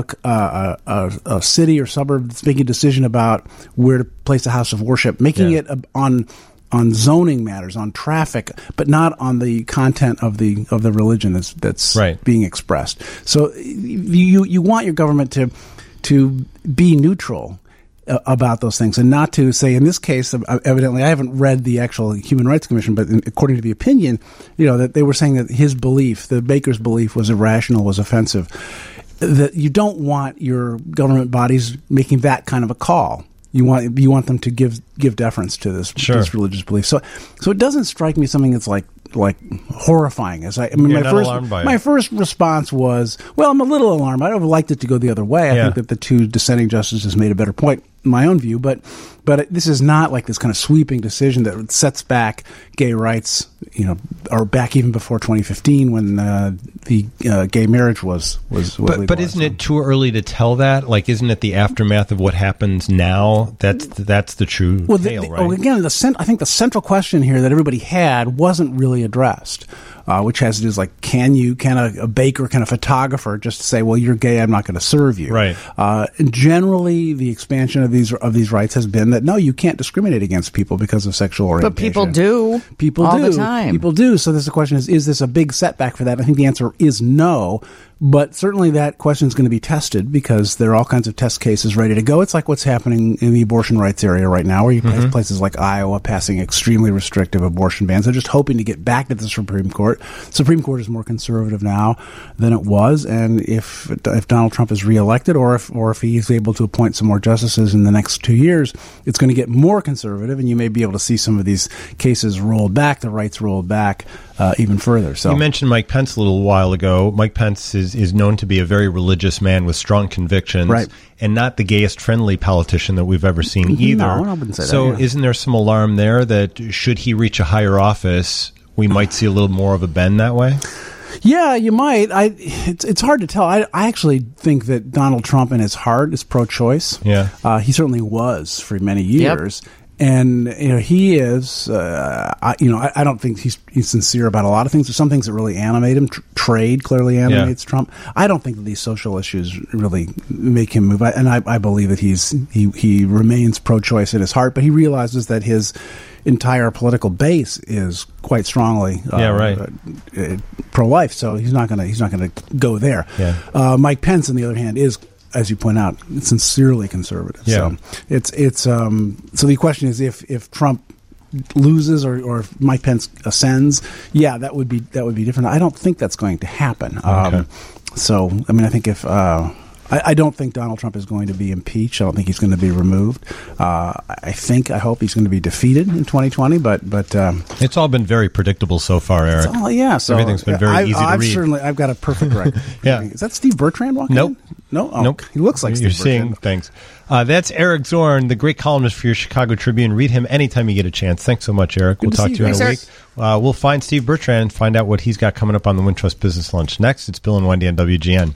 S9: a city or suburb that's making a decision about where to place a house of worship, making it on zoning matters, on traffic, but not on the content of the religion that's being expressed. So you want your government to be neutral about those things, and not to say, in this case, evidently I haven't read the actual Human Rights Commission, but according to the opinion, that they were saying that his belief, the baker's belief, was irrational, was offensive. That you don't want your government bodies making that kind of a call. You want them to give deference to this religious belief. So it doesn't strike me something that's like horrifying. My first response was, well, I'm a little alarmed. I'd have liked it to go the other way. I think that the two dissenting justices made a better point, in my own view. But this is not like this kind of sweeping decision that sets back gay rights, or back even before 2015 when the gay marriage was legalized.
S1: But isn't it too early to tell that? Like, isn't it the aftermath of what happens now? That's the true tale, right?
S9: Again, I think the central question here that everybody had wasn't really addressed, which has to do with, like, can a baker, can a photographer just say, well, you're gay, I'm not going to serve you?
S1: Right.
S9: Generally, the expansion of these rights has been that no, you can't discriminate against people because of sexual orientation.
S2: But people do.
S9: People
S2: all
S9: do.
S2: The time.
S9: People do. So the question is this a big setback for that? I think the answer is no. But certainly that question is going to be tested, because there are all kinds of test cases ready to go. It's like what's happening in the abortion rights area right now, where you have places like Iowa passing extremely restrictive abortion bans. They're just hoping to get back to the Supreme Court. Supreme Court is more conservative now than it was, and if Donald Trump is reelected, or if he's able to appoint some more justices in the next 2 years, it's going to get more conservative, and you may be able to see some of these cases rolled back, the rights rolled back even further. So
S1: you mentioned Mike Pence a little while ago. Mike Pence is known to be a very religious man with strong convictions, and not the gayest-friendly politician that we've ever seen either.
S9: No, I wouldn't say
S1: so
S9: that,
S1: isn't there some alarm there that should he reach a higher office, we might see a little more of a bend that way?
S9: Yeah, you might. It's hard to tell. I actually think that Donald Trump in his heart is pro-choice.
S1: Yeah.
S9: He certainly was for many years.
S2: Yep.
S9: And he is. I don't think he's sincere about a lot of things. There's some things that really animate him. Trade clearly animates Trump. I don't think that these social issues really make him move. And I believe that he remains pro-choice in his heart, but he realizes that his entire political base is quite strongly pro-life. So he's not going to go there. Yeah. Mike Pence, on the other hand, is, as you point out, sincerely conservative.
S1: Yeah.
S9: So so the question is if Trump loses or if Mike Pence ascends, that would be different. I don't think that's going to happen. Okay. So I mean, I think if I don't think Donald Trump is going to be impeached. I don't think he's going to be removed. I hope he's going to be defeated in 2020. But
S1: it's all been very predictable so far, Eric.
S9: So
S1: everything's been very easy to read.
S9: I've got a perfect record.
S1: Yeah.
S9: Is that Steve Bertrand walking?
S1: Nope.
S9: In? No. Oh,
S1: nope.
S9: He looks like Steve Bertrand.
S1: You're seeing things. That's Eric Zorn, the great columnist for your Chicago Tribune. Read him anytime you get a chance. Thanks so much, Eric. We'll talk to you in a week. We'll find Steve Bertrand and find out what he's got coming up on the Wintrust Business Lunch. Next, it's Bill and Wendy on WGN.